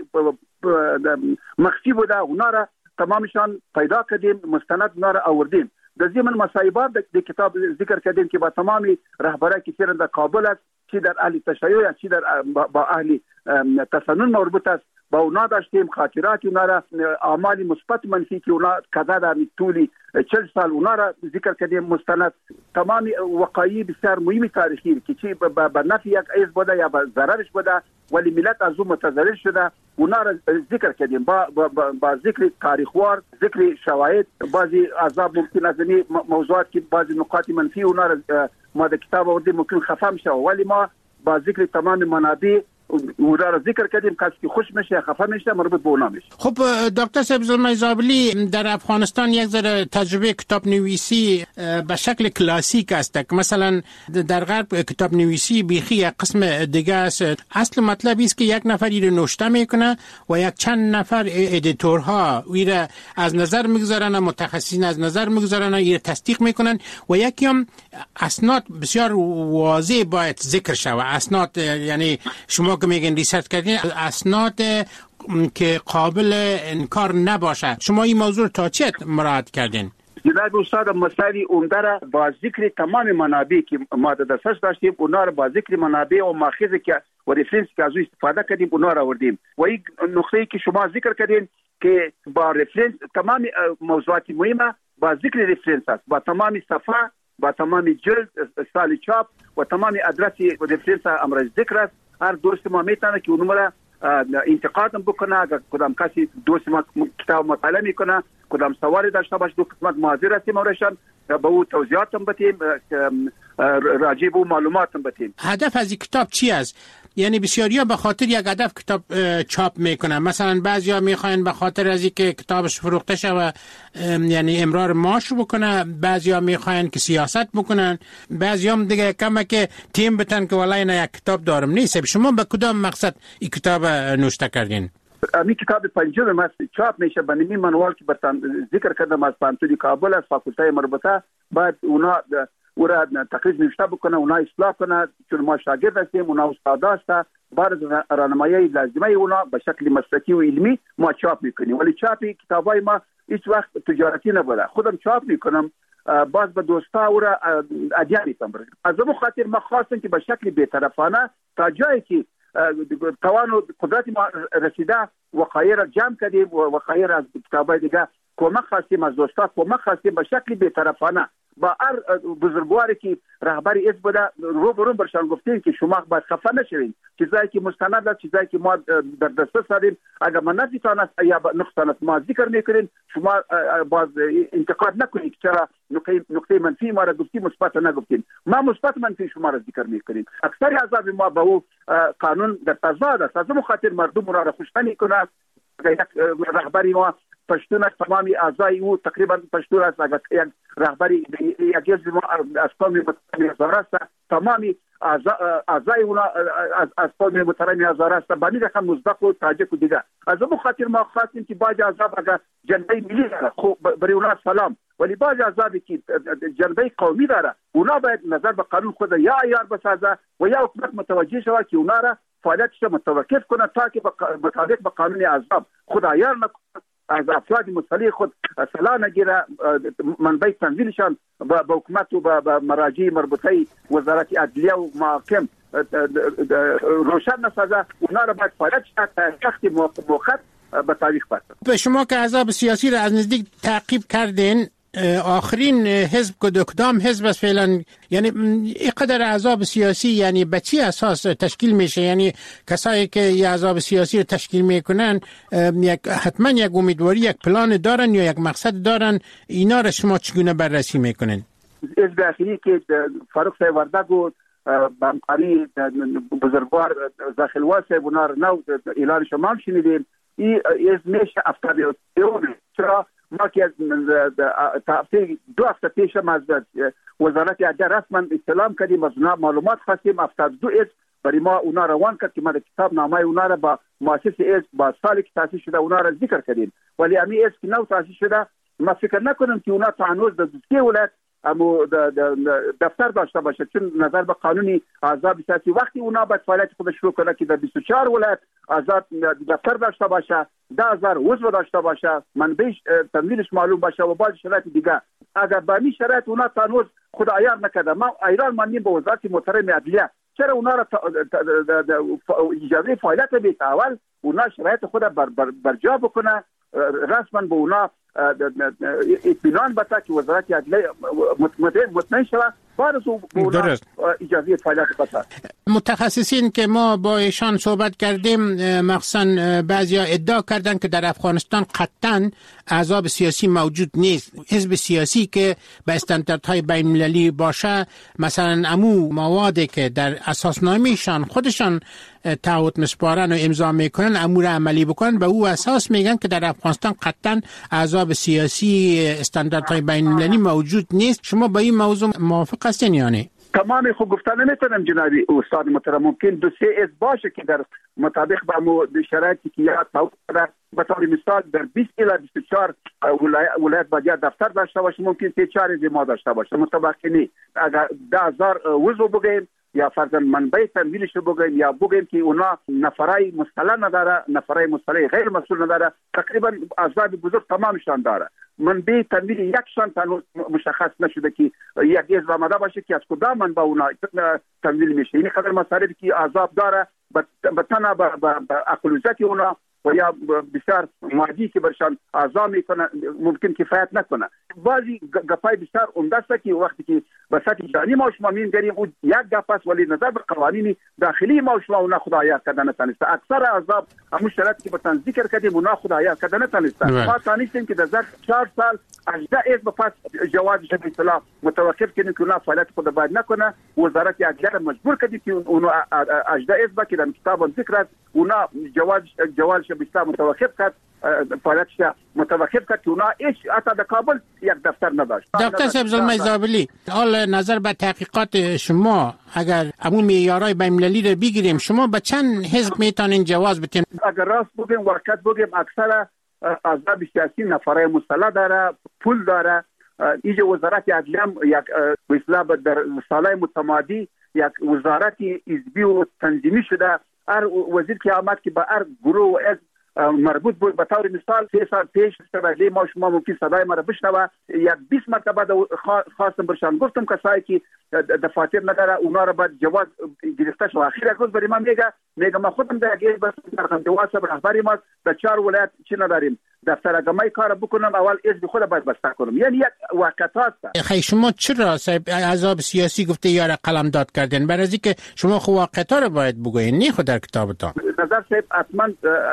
مخفی بوده اونا را تمامشان پیدا کردیم، مستند اونا را آوردیم. در ضمن مصاحبات در کتاب ذکر کردیم که با تمامی رهبران که فعلا در کابل است، چی در اهل تشیع است چی در با اهل تسنن مربوط است، با اونا داشتیم، خاطرات اونا را، اعمال مثبت منفی که اونا کذا در طول 40 سال اونا را ذکر کردیم مستند. تمام وقایع بسیار مهمی تاریخی که چی به نفع یک حزب بوده یا به ضررش بوده ولی ملت از اون متضرر شده اونا را ذکر کردیم با ذکر تاریخوار، ذکر شواهد، بعضی عذاب ممکن از این موضوعات که بعضی نقاط منفی اونا را ما در کتاب آوردیم ممکن خفه میشه ولی ما با ذکر تمام منابع اونا را ذکر کردیم، کسی که خوش میشه خفه میشه مربوط به اونا میشه. خب دکتر صاحب زلمای زابلی، در افغانستان یک ذره تجربه کتاب نویسی به شکل کلاسیک است که مثلا در غرب کتاب نویسی بیخی یک قسم دیگه است. اصل مطلب است که یک نفر رو نوشته میکنه و یک چند نفر ادیتورها ویره از نظر میگذارن، متخصصین از نظر میگذارن، این تصدیق میکنن و یکی هم اسناد بسیار واضح باید ذکر شود. اسناد یعنی شما که میگن ریسرچ کردین اسناد که قابل انکار نباشه. شما این موضوع تا چه مراعات کردین؟ جناب استاد مسائل عمده را با ذکر تمام منابع که ما در دسترس داشتیم اونا را با ذکر منابع و ماخذ که و رفرنس که از استفاده کردیم اونا را آوردیم و این نقطه‌ای که شما ذکر کردین که با رفرنس تمام موضوعات مهمه با ذکر رفرنس است، با تمام صفحه، با تمام جلد، سال چاپ و تمام ادرس رفرنس امر ذکر است. هر دوست ما میتونه که اون را انتقاد بکنه، اگر کدام کسی دوست ما کتاب مطالعه میکنه کدام سوالی داشته باشه دو قسمت حاضر هستیم اورشان با او توضیحات هم بدیم، راجع به معلومات هم بدیم. هدف از این کتاب چی است؟ یعنی بسیاریا به خاطر یک هدف کتاب چاپ میکنن، مثلا بعضیا میخواین به خاطر از اینکه کتابش فروخته شه یعنی امرار معاش بکنه، بعضیا میخواین که سیاست بکنن، بعضیا هم دیگه کمه که تیم بتن که والله اینا یک کتاب دارم نیست. شما به کدام مقصد این کتاب نوشته کردین؟ این کتاب پنجم است، چاپ میشه به نمی منوال که برتان ذکر کردم از پانتونی کابل از فاکولته مربوطه، بعد اونا او را تقریض نوشته بکنه، اونا اصلاح کنه، چون ما شاگرد هستیم اونا استاد هسته، بعد راهنمایی لازمه اونا به شکل مسلکی و علمی ما چاپ میکنیم. ولی چاپی کتابای ما هیچ وقت تجارتی نبوده، خودم چاپ میکنم، باز به دوستا او را ادیان میکنم. از اون خاطر ما خواستم که به شکل بی‌طرفانه تا جایی که توان و قدرت ما رسیده وقایع را جمع کردیم و وقایع را از کتابای دیگه کمک خواستیم، از دوستا کمک خواستیم به شکل بی‌طرفانه با هر بزرگواری که رهبری حزب بوده رو برشان گفتیم که شما باید خفه نشوین، چیزایی که مستند است، چیزایی که ما در دسترس داریم اگر من نزدیکتان است یا نقصان است ما ذکر میکنیم، شما باز انتقاد نکنید چرا نقطه منفی ما را گفتیم مثبت نگفتیم. ما مثبت منفی شما را ذکر میکنیم. اکثر اعضای ما با او قانون در تضاد است، از اون خاطر مردم را خوش نمیکنه. رهبری ما پشتون است، تمامی اعضای او تقریبا پشتون است. اگر یک رهبری یک حزب ما از قوم متحده هزار است، تمامی اعضای اونا از قوم متحده هزار است، بانی رقم مزدق و تاجک و دیگه. از اون خاطر ما خواستیم که باج اعضا اگر جنبه ملی داره خب برای اونا سلام، ولی باج اعضایی که جنبه قومی داره اونا باید نظر به قانون خود یا عیار بسازه و یا حکومت متوجه شود که اونا را فعالیتش متوقف کنه تا که مطابق به قانون اعضا خود عیار نکنه، از افراد مسئله خود صلاح نگیره، منبع تنزیلشان با حکومت و با مراجع مربوطه وزارت عدلیه و محاکم روشن نسازه، اونا را باید فعالیت شد تا وقتی موقت به تاریخ برسه. شما که احزاب سیاسی را از نزدیک تعقیب کردین، آخرین حزب کدام حزب است فعلا؟ یعنی اینقدر احزاب سیاسی یعنی به چی اساس تشکیل میشه؟ یعنی کسایی که احزاب سیاسی رو تشکیل میکنن حتما یک امیدواری، یک پلان دارن یا یک مقصد دارن، اینا رو شما چگونه بررسی میکنین؟ حزب اخیری که فاروق صاحب وردگ و بامقاری بزرگوار داخلوار صاحب اونا رو نو اعلان شما هم شنیدیم، این حزب میشه افتاده چرا ما که دو هفته پیش از وزارت عدلیه رسما استلام کردیم، از اونا معلومات خواستیم. 72 حزب برای ما اونا روان کرد که ما کتاب نامه اونا را با مؤسس حزب با سالی که تاسیس شده اونا را ذکر کردیم، ولی امی حزب که نو تاسیس شده ما فکر نکنم که اونا تا هنوز در دوسیه ولایت اما دفتر داشته باشه، چون نظر به قانونی احزاب سیاسی وقتی اونا باید فعالیت خود شروع کنه که در 24 ولایت آزاد دفتر داشته باشه، 10,000 عضو داشته باشه، منبعش تمویلش معلوم باشه و بعض شرایط دیگه. اگر با این شرایط اونا تا هنوز خود عیار نکرده، ما ایران مانیم به وزارت محترم عدلیه چرا اونا را اجازه فعالیت بیت اول اونا شرایط خود بر جا بکنه، رسما به اونا اطمینان بده که وزارت عدلیه مطمئن شود فارس و به اونا اجازه فعالیت بده. متخصصین که ما با ایشان صحبت کردیم مخصوصا بعضیا ادعا کردن که در افغانستان قطعاً احزاب سیاسی موجود نیست. حزب سیاسی که به استانداردهای بین المللی باشه، مثلا امو موادی که در اساسنامه‌شان خودشان تعهد مسپارن و امضا میکنن امور عملی بکنن، به او اساس میگن که در افغانستان قطعاً احزاب سیاسی استانداردهای بین المللی موجود نیست. شما با این موضوع موافق هستین یا نه؟ تمام خوب گفتن نمیتونم جنابی استاد محترم، ممکن دو سه حزب باشه که در مطابق با شرایطی که یاد توسط به طور مثال در 20 الی 24 ولایت باید دفتر داشته باشه، ممکن 3-4 حزب ما داشته باشه. متوقعنی اگر 10,000 عضو بگیم یا فرضاً منبع تمویلش رو بگیم یا بگیم که اونا نفرای مصطلح نداره، نفرای مصطلح غیر مسئول نداره، تقریبا احزاب بزرگ تمامشان داره. منبع تمویل یکشان مشخص نشده که یک حزب آمده باشه که از کدام منبع اونا تمویل میشه. این خبر مصارفی که احزاب داره به تنها به اقلیت اونا و یا بسیار مادی که برشان اعضا میکنه ممکن کفایت نکنه. بعضی گپای بسیار عمده است که وقتی که به سطح جهانی ما شما می‌گریم او یک گپ است، ولی نظر به قوانین داخلی ما شما اونا خدایت کردن نتونسته. اکثر اعضا همون شرایطی که بتن ذکر کردیم اونا خدایت کردن نتونسته. ما تانستیم که در ظرف 4 سال 18 حزب پس جواز به اصطلاح متوقف کردیم که اونا فعالیت خود باید نکنه. وزارت عدلیه مجبور کردیم که اونا 18 حزب که در کتاب ذکر است اونا جواز به اصطلاح متوقف کرد، فعالیتش متوقف کرد که اونا هیچ حتی در کابل یک دفتر نداشت. دکتر صاحب زلمه زابلی، حال نظر به تحقیقات شما اگر همون معیارهای بین‌المللی رو بگیریم، شما به چند حزب میتونین جواز بدین؟ اگر راست بگیم واقعیت بگیم اکثر احزاب سیاسی نفرای مصطلح داره، پول داره. اینجا وزارت عدلیه یک به اصطلاح در سالهای متمادی یک وزارت حزبی و تنظیمی شده. هر وزیر که آمد که به هر گروه و حزب مربوط بود، به طور مثال 3 سال پیش استراتژی ما شما ممکن صدای ما را بشنوه، یک 20 مرتبه خواستم برشان گفتم کسایی که دفاتر نداره اونا را باید جواز گرفته شو. اخیر روز برای من میگه ما خودم در یک بس در جواز رهبری ما در 4 ولایت چی نداریم دفتر. اگه ما کار بکنم اول حزب خود باید بسته کنم. یعنی یک واقعیت است. خیلی شما چرا صاحب احزاب سیاسی گفته یاره قلمداد کردن؟ برای اینکه شما خو واقعیت رو باید بگوین، نه خود در کتابتون. نظر صاحب حتما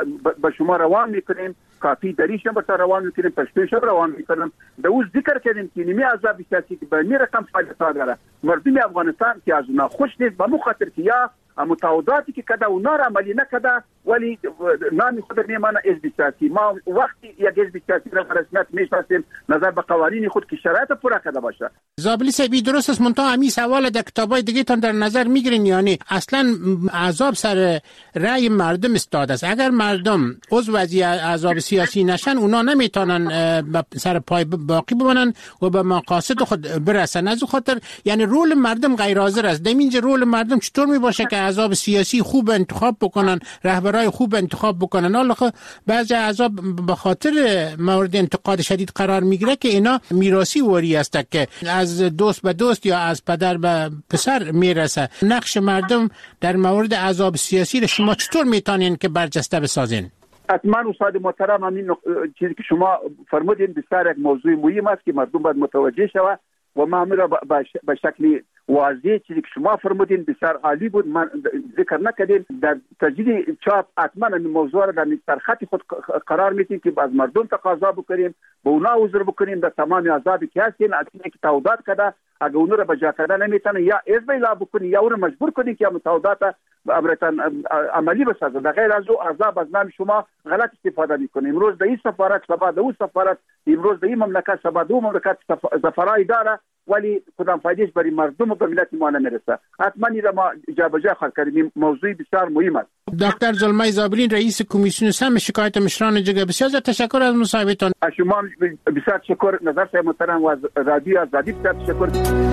به شما روان میکنیم، کافی دریشم به روان میکنیم، پشتوش روان میکنیم. در او ذکر کردیم که نیمی احزاب سیاسی که به این رقم فعالیت داره مردم افغانستان که از اونا خوش نیست، به مخاطر که یا متعهداتی که کده اونا را عملی نکده ولی نامی خود نمیمانه حزب سیاسی. ما وقتی یک حزب سیاسی را رسمیت میشناسیم نظر به قوانین خود که شرایط پورا کرده باشه. زابلی صاحبی درست است، منتها همین سوال در کتابای دیگه تان در نظر میگیرین یعنی اصلا احزاب سر رأی مردم استاد است. اگر مردم عضو احزاب سیاسی نشن اونا نمیتونن سر پای باقی بمانن و به مقاصد خود برسن. از خاطر یعنی رول مردم غیر حاضر است. اینجا رول مردم چطور میباشه که احزاب سیاسی خوب انتخاب بکنن، رهبرای خوب انتخاب بکنن؟ حالا بعضی احزاب به خاطر مورد انتقاد شدید قرار میگیره که اینا میراثی وری است که از دوست به دوست یا از پدر به پسر میرسه. نقش مردم در مورد احزاب سیاسی رو شما چطور میتونین که برجسته بسازین؟ حتما استاد محترم همین چیزی که شما فرمودین بسیار یک موضوع مهم است که مردم باید متوجه شود و ما همین را به شکلی واضح چیزی که شما فرمودین بسیار عالی بود. من ذکر نکردیم در تجدید چاپ حتما این موضوع را در سرخط خود قرار میدیم که از مردم تقاضا بکنیم، به اونا عذر بکنیم در تمام احزابی که هستین از اینکه تعهدات کرده اگه اونا را بجا کردن نمیتونه یا حزب اعلام بکنی یا اون مجبور کنی که متعهدات عملی بسازه. در غیر از او احزاب از نام شما غلط استفاده میکنه. امروز در این سفارت سبا در اون سفارت، امروز در این مملکت سبا در اون مملکت سفرای داره ولی کدام فایدهش برای مردم و به ملت ما نمیرسه. حتما این را ما جابجا خواهد کردیم. موضوع بسیار مهم است. دکتر زلمه زابلی رئیس کمیسیون سم شکایت مشران جگه، بسیار تشکر از مصاحبتون. شما بسیار تشکر. نظر صاحب محترم و رادیو آزادی بسیار تشکر.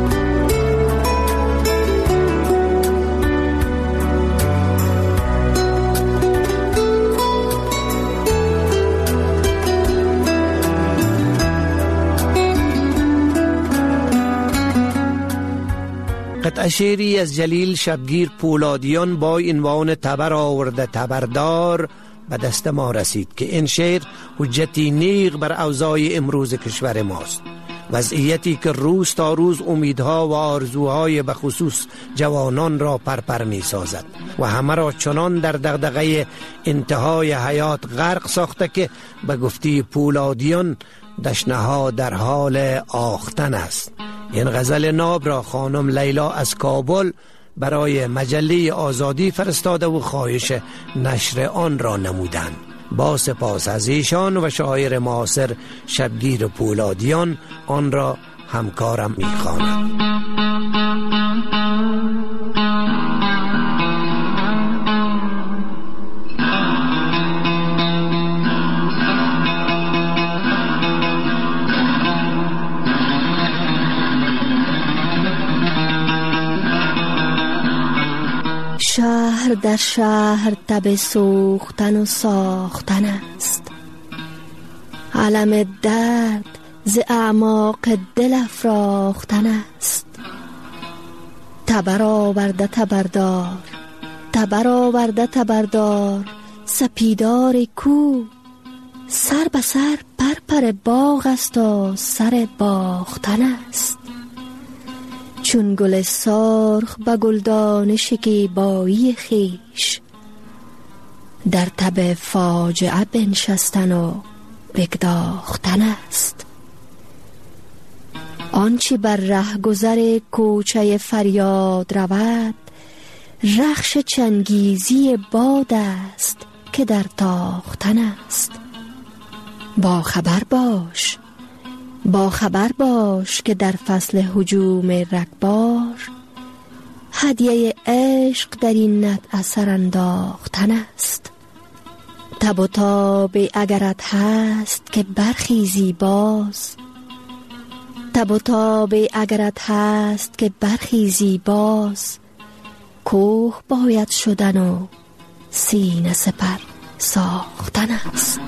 قطعه شعری از جلیل شبگیر پولادیان با عنوان تبر آورده تبردار به دست ما رسید که این شعر حجتی نیغ بر اوضاع امروز کشور ماست. وضعیتی که روز تا روز امیدها و آرزوهای به خصوص جوانان را پرپر می سازد و همه را چنان در دغدغه انتهای حیات غرق ساخته که به گفته پولادیان دشنه‌ها در حال آختن است. این غزل ناب را خانم لیلا از کابل برای مجله آزادی فرستاده و خواهش نشر آن را نمودند. با سپاس از ایشان و شاعر معاصر شبگیر پولادیان آن را همکارم می‌خواند. شهر در شهر تب سوختن و ساختن است، علم درد ز اعماق دل افراختن است. تبر آورده تبردار، تبر آورده تبردار، سپیدار کو سر به سر پر باغ است و سر باختن است. چون گل سرخ به گلدان شکیبایی خیش، در تب فاجعه بنشستن و بگداختن است. آنچه بر ره گذر کوچه فریاد رود، رخش چنگیزی باد است که در تاختن است. با خبر باش، با خبر باش که در فصل هجوم رگبار، هدیه عشق در این نت اثر انداختن است. تب و تاب اگرت هست که برخیزی باز، تب و تاب اگرت هست که برخیزی باز، کوه باید شدن و سینه سپر ساختن است.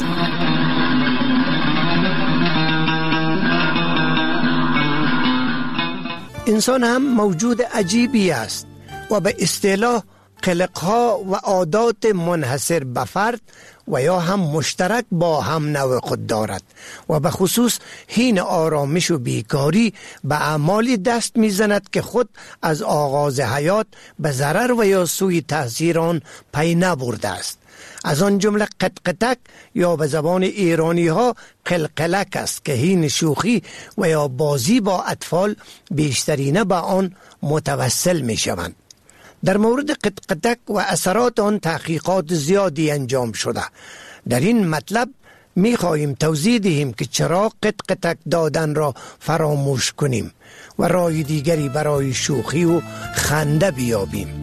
انسان هم موجود عجیبی است و به اصطلاح خلقها و عادات منحصر به فرد و یا هم مشترک با هم نوع خود دارد و به خصوص حین آرامش و بیکاری به اعمالی دست میزند که خود از آغاز حیات به ضرر و یا سوی تأثیر آن پی نبرده است. از آن جمله قطقطک یا به زبان ایرانی ها قلقلک است که حین شوخی و یا بازی با اطفال بیشترینه به آن متوسل می شوند. در مورد قطقطک و اثرات آن تحقیقات زیادی انجام شده. در این مطلب می خواهیم توضیح دهیم که چرا قطقطک دادن را فراموش کنیم و راه دیگری برای شوخی و خنده بیابیم.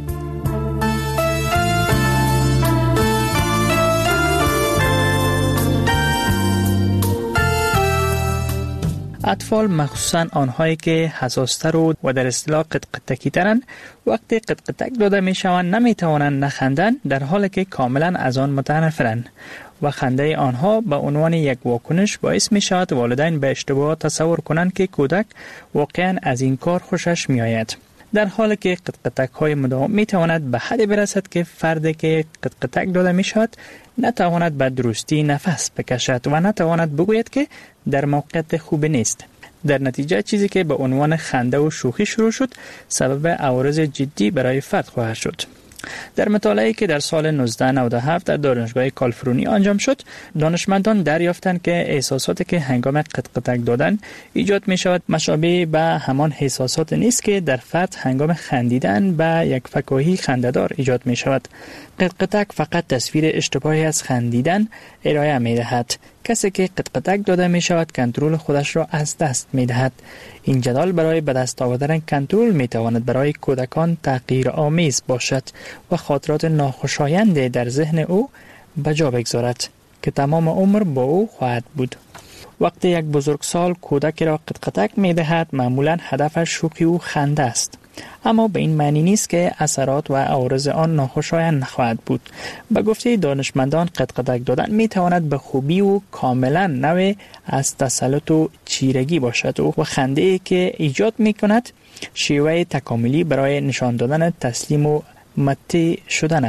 اطفال مخصوصا آنهایی که حساستر و در اصطلاح قطقطکی ترند وقتی قطقطک داده می شوند نمی توانند نخندند، در حالی که کاملا از آن متنفرند و خنده آنها به عنوان یک واکنش باعث می شود والدین به اشتباه تصور کنند که کودک واقعا از این کار خوشش می آید، در حالی که قطقطک های مداوم می تواند به حدی برسد که فردی که قطقطک داده می شود نتواند به درستی نفس بکشد و نتواند بگوید که در موقعیت خوب نیست. در نتیجه چیزی که به عنوان خنده و شوخی شروع شد سبب عوارض جدی برای فرد خواهد شد. در مطالعه‌ای که در سال 1997 در دانشگاه کالیفرنیا انجام شد، دانشمندان دریافتند که احساساتی که هنگام قطقطک دادن ایجاد می شود مشابه به همان احساسات نیست که در فرد هنگام خندیدن به یک فکاهی خنده‌دار ایجاد می شود. قطقطک فقط تصویر اشتباهی از خندیدن ارائه می دهد. کسی که قطقطک داده می شود کنترل خودش را از دست می دهد. این جدال برای به دست آوردن کنترل می تواند برای کودکان تغییرآمیز باشد و خاطرات ناخوشایند در ذهن او به جا بگذارد که تمام عمر با او خواهد بود. وقتی یک بزرگسال کودکی را قطقطک می دهد معمولا هدفش شوخی و خنده است، اما به این معنی نیست که اثرات و عوارض آن ناخوشایند نخواهد بود. به گفته دانشمندان قطقطک دادن می تواند به خوبی و کاملا نوع از تسلط و چیرگی باشد و خنده ای که ایجاد می کند شیوه تکاملی برای نشان دادن تسلیم و مطیع شدن است.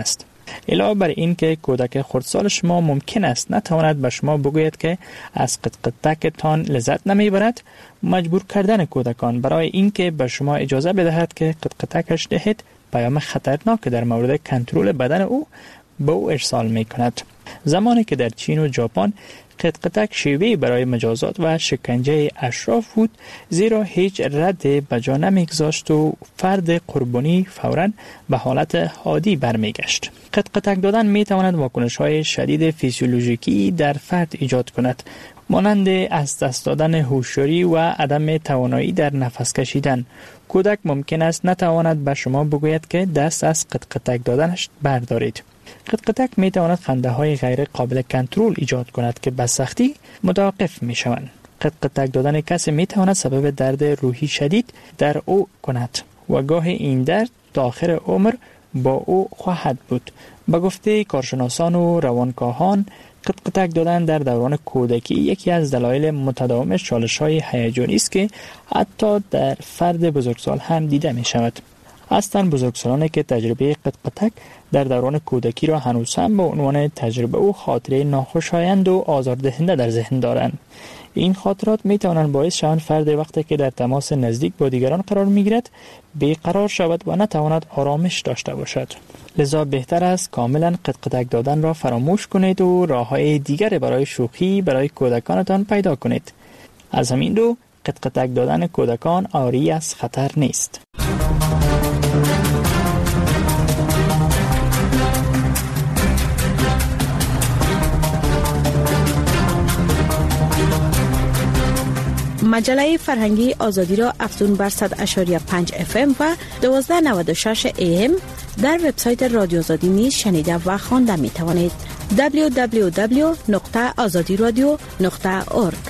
علاوه بر این که کودک خردسال شما ممکن است نتواند به شما بگوید که از قطقطکتان لذت نمیبرد، مجبور کردن کودکان برای اینکه به شما اجازه بدهد که قطقطکش دهید پیام خطرناک در مورد کنترل بدن او به او ارسال می کند. زمانی که در چین و ژاپن قطقطک شیوهی برای مجازات و شکنجه اشراف بود، زیرا هیچ رد به جا نمیگذاشت و فرد قربانی فوراً به حالت عادی برمیگشت. قطقطک دادن می تواند واکنش‌های شدید فیزیولوژیکی در فرد ایجاد کند، مانند از دست دادن هوشیاری و عدم توانایی در نفس کشیدن. کودک ممکن است نتواند به شما بگوید که دست از قطقطک دادنش بردارید. قطقطک می تواند خنده های غیر قابل کنترل ایجاد کند که به سختی متوقف می شوند. قطقطک دادن کسی می تواند سبب درد روحی شدید در او کند و گاه این درد تا آخر عمر با او خواهد بود. به گفته کارشناسان و روانکاوان، قطقطک دادن در دوران کودکی یکی از دلایل متداوم چالش‌های هیجانی است که حتی در فرد بزرگسال هم دیده می شود. هستند بزرگسالانی که تجربه قطقطک در دوران کودکی را هنوز هم به عنوان تجربه و خاطره ناخوشایند و آزاردهنده در ذهن دارند. این خاطرات می توانند باعث شوند فرد وقتی که در تماس نزدیک با دیگران قرار می گیرد بیقرار شود و نتواند آرامش داشته باشد. لذا بهتر است کاملا قطقطک دادن را فراموش کنید و راه‌های دیگر برای شوخی برای کودکانتان پیدا کنید. از همین رو قطقطک دادن کودکان عاری از خطر نیست. مجله فرهنگی آزادی را افزون بر 100.5 FM و 1296 AM در وبسایت رادیو آزادی نیز شنیده و خوانده می توانید. www.azadiradio.org.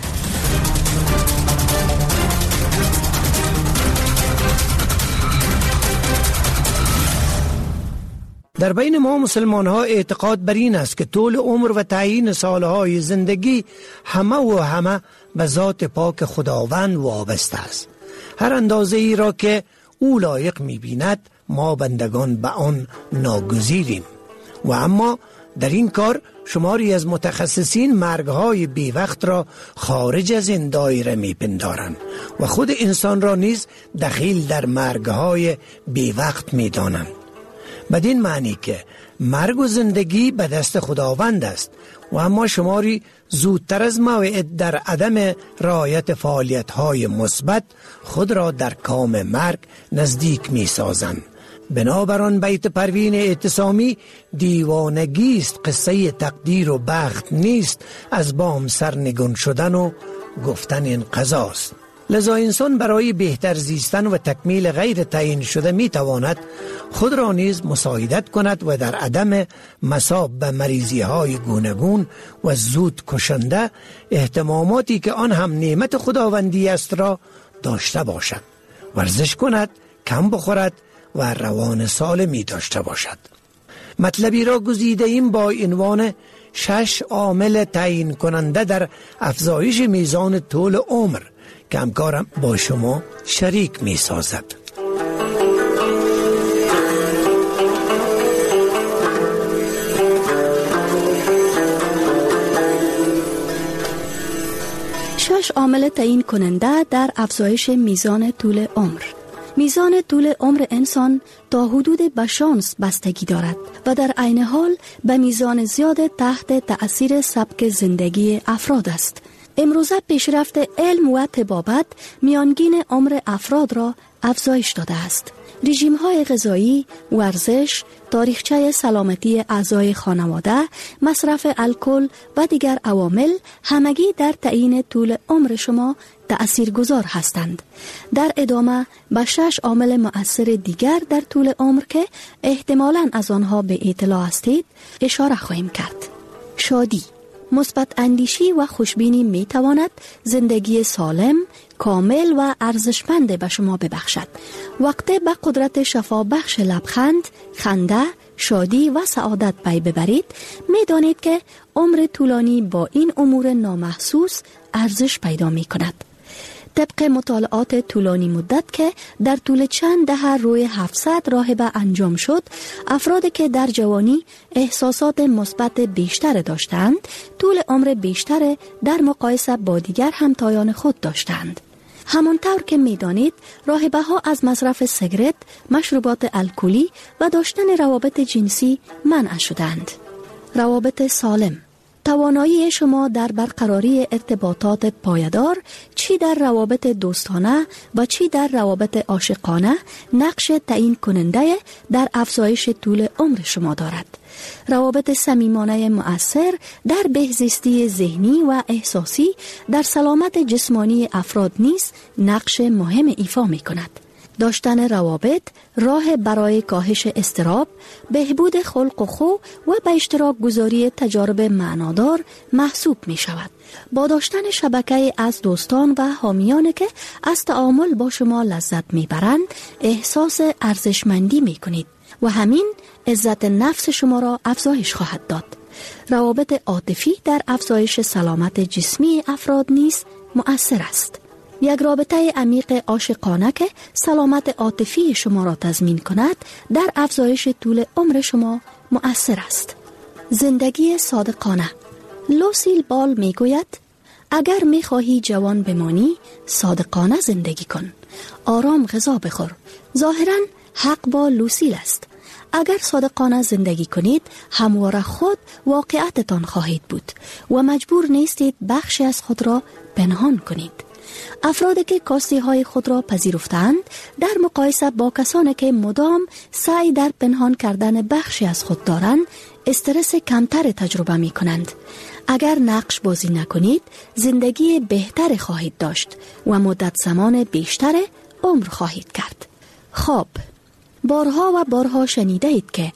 در بین ما مسلمان ها اعتقاد بر این است که طول عمر و تعیین سالهای زندگی همه به ذات پاک خداوند وابسته است. هر اندازه ای را که او لایق می بیند ما بندگان به آن ناگزیریم و اما در این کار شماری از متخصصین مرگهای بی وقت را خارج از این دایره می پندارند و خود انسان را نیز دخیل در مرگهای بی وقت می دانند. بدین معنی که مرگ و زندگی به دست خداوند است و اما شماری زودتر از موعد در عدم رعایت فعالیت‌های مثبت خود را در کام مرگ نزدیک می‌سازند. بنابراین بیت پروین اعتصامی دیوانگی است، قصه تقدیر و بخت نیست، از بام سرنگون شدن و گفتن این قضاست. لذا انسان برای بهتر زیستن و تکمیل غیر تعیین شده می تواند خود را نیز مساعدت کند و در عدم مصاب به مریضی های گوناگون و زود کشنده اهتماماتی که آن هم نعمت خداوندی است را داشته باشد. ورزش کند، کم بخورد و روان سالمی داشته باشد. مطلبی را گزیده ایم با عنوان 6 عامل تعیین کننده در افزایش میزان طول عمر که همکارم با شما شریک می سازد. شش عامل تعیین کننده در افزایش میزان طول عمر. میزان طول عمر انسان تا حدود به شانس بستگی دارد و در عین حال به میزان زیاد تحت تأثیر سبک زندگی افراد است. امروزه پیشرفت علم و طبابت میانگین عمر افراد را افزایش داده است. رژیم‌های غذایی، ورزش، تاریخچه سلامتی اعضای خانواده، مصرف الکل و دیگر عوامل همگی در تعیین طول عمر شما تأثیرگذار هستند. در ادامه به 6 عامل مؤثر دیگر در طول عمر که احتمالاً از آنها به اطلاع هستید اشاره خواهیم کرد. شادی، مثبت اندیشی و خوشبینی می تواند زندگی سالم، کامل و ارزشمند به شما ببخشد. وقتی به قدرت شفا بخش لبخند، خنده، شادی و سعادت پی ببرید، می دانید که عمر طولانی با این امور نامحسوس ارزش پیدا می کند. طبق مطالعات طولانی مدت که در طول چند دهه روی 700 راهبه انجام شد، افرادی که در جوانی احساسات مثبت بیشتر داشتند، طول عمر بیشتر در مقایسه با دیگر همتایان خود داشتند. همانطور که می‌دانید، راهبه ها از مصرف سیگارت، مشروبات الکلی و داشتن روابط جنسی منع شدند. روابط سالم. توانایی شما در برقراری ارتباطات پایدار، چی در روابط دوستانه و چی در روابط عاشقانه، نقش تعیین کننده در افزایش طول عمر شما دارد. روابط صمیمانه مؤثر در بهزیستی ذهنی و احساسی در سلامت جسمانی افراد نیز نقش مهم ایفا می کند. داشتن روابط راه برای کاهش اضطراب، بهبود خلق و خو و به اشتراک گذاری تجارب معنادار محسوب می شود. با داشتن شبکه از دوستان و حامیانی که از تعامل با شما لذت می برند، احساس ارزشمندی می کنید و همین عزت نفس شما را افزایش خواهد داد. روابط عاطفی در افزایش سلامت جسمی افراد نیز مؤثر است. یک رابطه عمیق عاشقانه که سلامت عاطفی شما را تضمین کند، در افزایش طول عمر شما مؤثر است. زندگی صادقانه. لوسیل بال می گوید اگر می خواهی جوان بمانی، صادقانه زندگی کن. آرام غذا بخور. ظاهراً حق با لوسیل است. اگر صادقانه زندگی کنید، همواره خود واقعیتتان خواهید بود و مجبور نیستید بخشی از خود را پنهان کنید. افرادی که کاستی های خود را پذیرفتند، در مقایسه با کسانی که مدام سعی در پنهان کردن بخشی از خود دارند، استرس کمتر تجربه می کنند. اگر نقش بازی نکنید، زندگی بهتر خواهید داشت و مدت زمان بیشتر عمر خواهید کرد. خواب. بارها و بارها شنیده اید که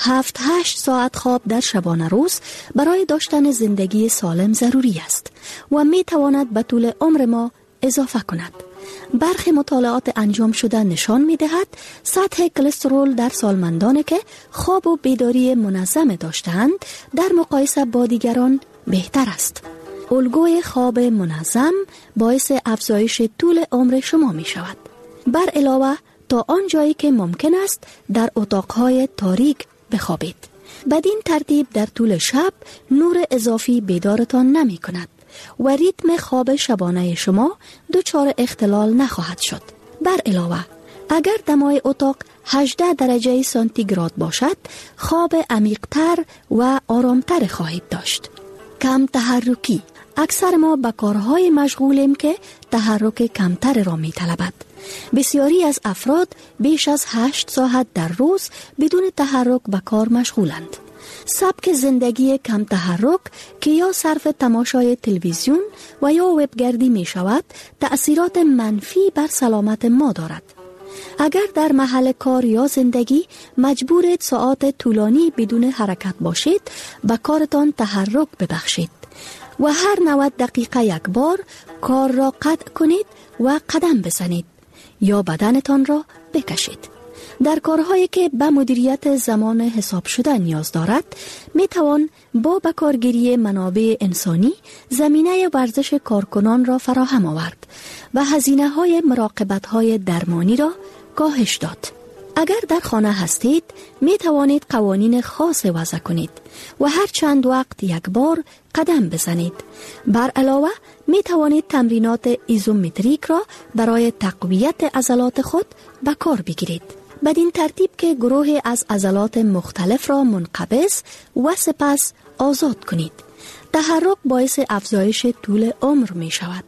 7-8 ساعت خواب در شبانه روز برای داشتن زندگی سالم ضروری است و می تواند به طول عمر ما اضافه کند. برخی مطالعات انجام شده نشان می دهد سطح کلسترول در سالمندانی که خواب و بیداری منظم داشتند در مقایسه با دیگران بهتر است. الگوی خواب منظم باعث افزایش طول عمر شما می شود. بر علاوه تا آن جایی که ممکن است در اتاقهای تاریک بخوابید. بدین ترتیب در طول شب نور اضافی بیدارتان نمی کند و ریتم خواب شبانه شما دچار اختلال نخواهد شد. بر علاوه اگر دمای اتاق 18 درجه سانتیگراد باشد، خواب عمیق‌تر و آرامتر خواهید داشت. کم تحرکی. اکثر ما به کارهای مشغولیم که تحرک کمتر را می طلبد. بسیاری از افراد بیش از 8 ساعت در روز بدون تحرک به کار مشغولند. سبک زندگی کم تحرک که یا صرف تماشای تلویزیون و یا وبگردی می شود، تأثیرات منفی بر سلامت ما دارد. اگر در محل کار یا زندگی مجبورید ساعات طولانی بدون حرکت باشید، به کارتان تحرک ببخشید و هر 90 دقیقه یک بار کار را قطع کنید و قدم بزنید یا بدنتان را بکشید. در کارهایی که به مدیریت زمان حساب شده نیاز دارد، می توان با بکارگیری منابع انسانی زمینه ورزش کارکنان را فراهم آورد و هزینه های مراقبت های درمانی را کاهش داد. اگر در خانه هستید، می توانید قوانین خاص وضع کنید و هر چند وقت یک بار قدم بزنید. بر علاوه می توانید تمرینات ایزومتریک را برای تقویت عضلات خود به کار بگیرید. بدین ترتیب که گروه از عضلات مختلف را منقبض و سپس آزاد کنید. تحرک باعث افزایش طول عمر می شود.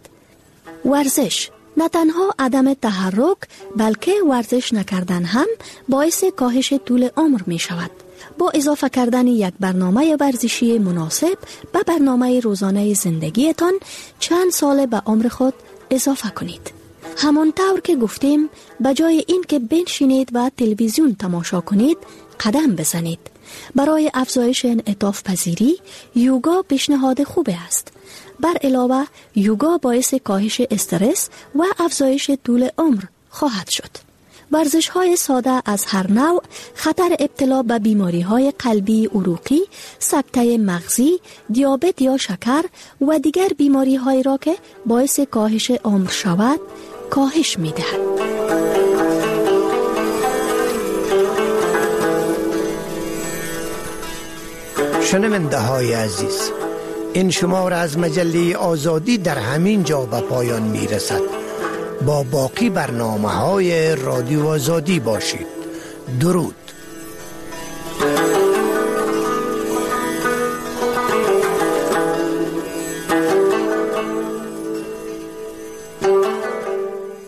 ورزش. نه تنها عدم تحرک بلکه ورزش نکردن هم باعث کاهش طول عمر می شود. با اضافه کردن یک برنامه ورزشی مناسب به برنامه روزانه زندگیتان چند سال به عمر خود اضافه کنید. همانطور که گفتیم، به جای این که بنشینید و تلویزیون تماشا کنید، قدم بزنید. برای افزایش انعطاف پذیری، یوگا پیشنهاد خوب است. بر علاوه یوگا باعث کاهش استرس و افزایش طول عمر خواهد شد. ورزش های ساده از هر نوع خطر ابتلا به بیماری های قلبی عروقی، سکته مغزی، دیابت یا شکر و دیگر بیماری هایی را که باعث کاهش عمر شود کاهش می دهد. شنونده های عزیز، این شماره از مجله آزادی در همین جا به پایان می رسد. با باقی برنامه های رادیو آزادی باشید. درود.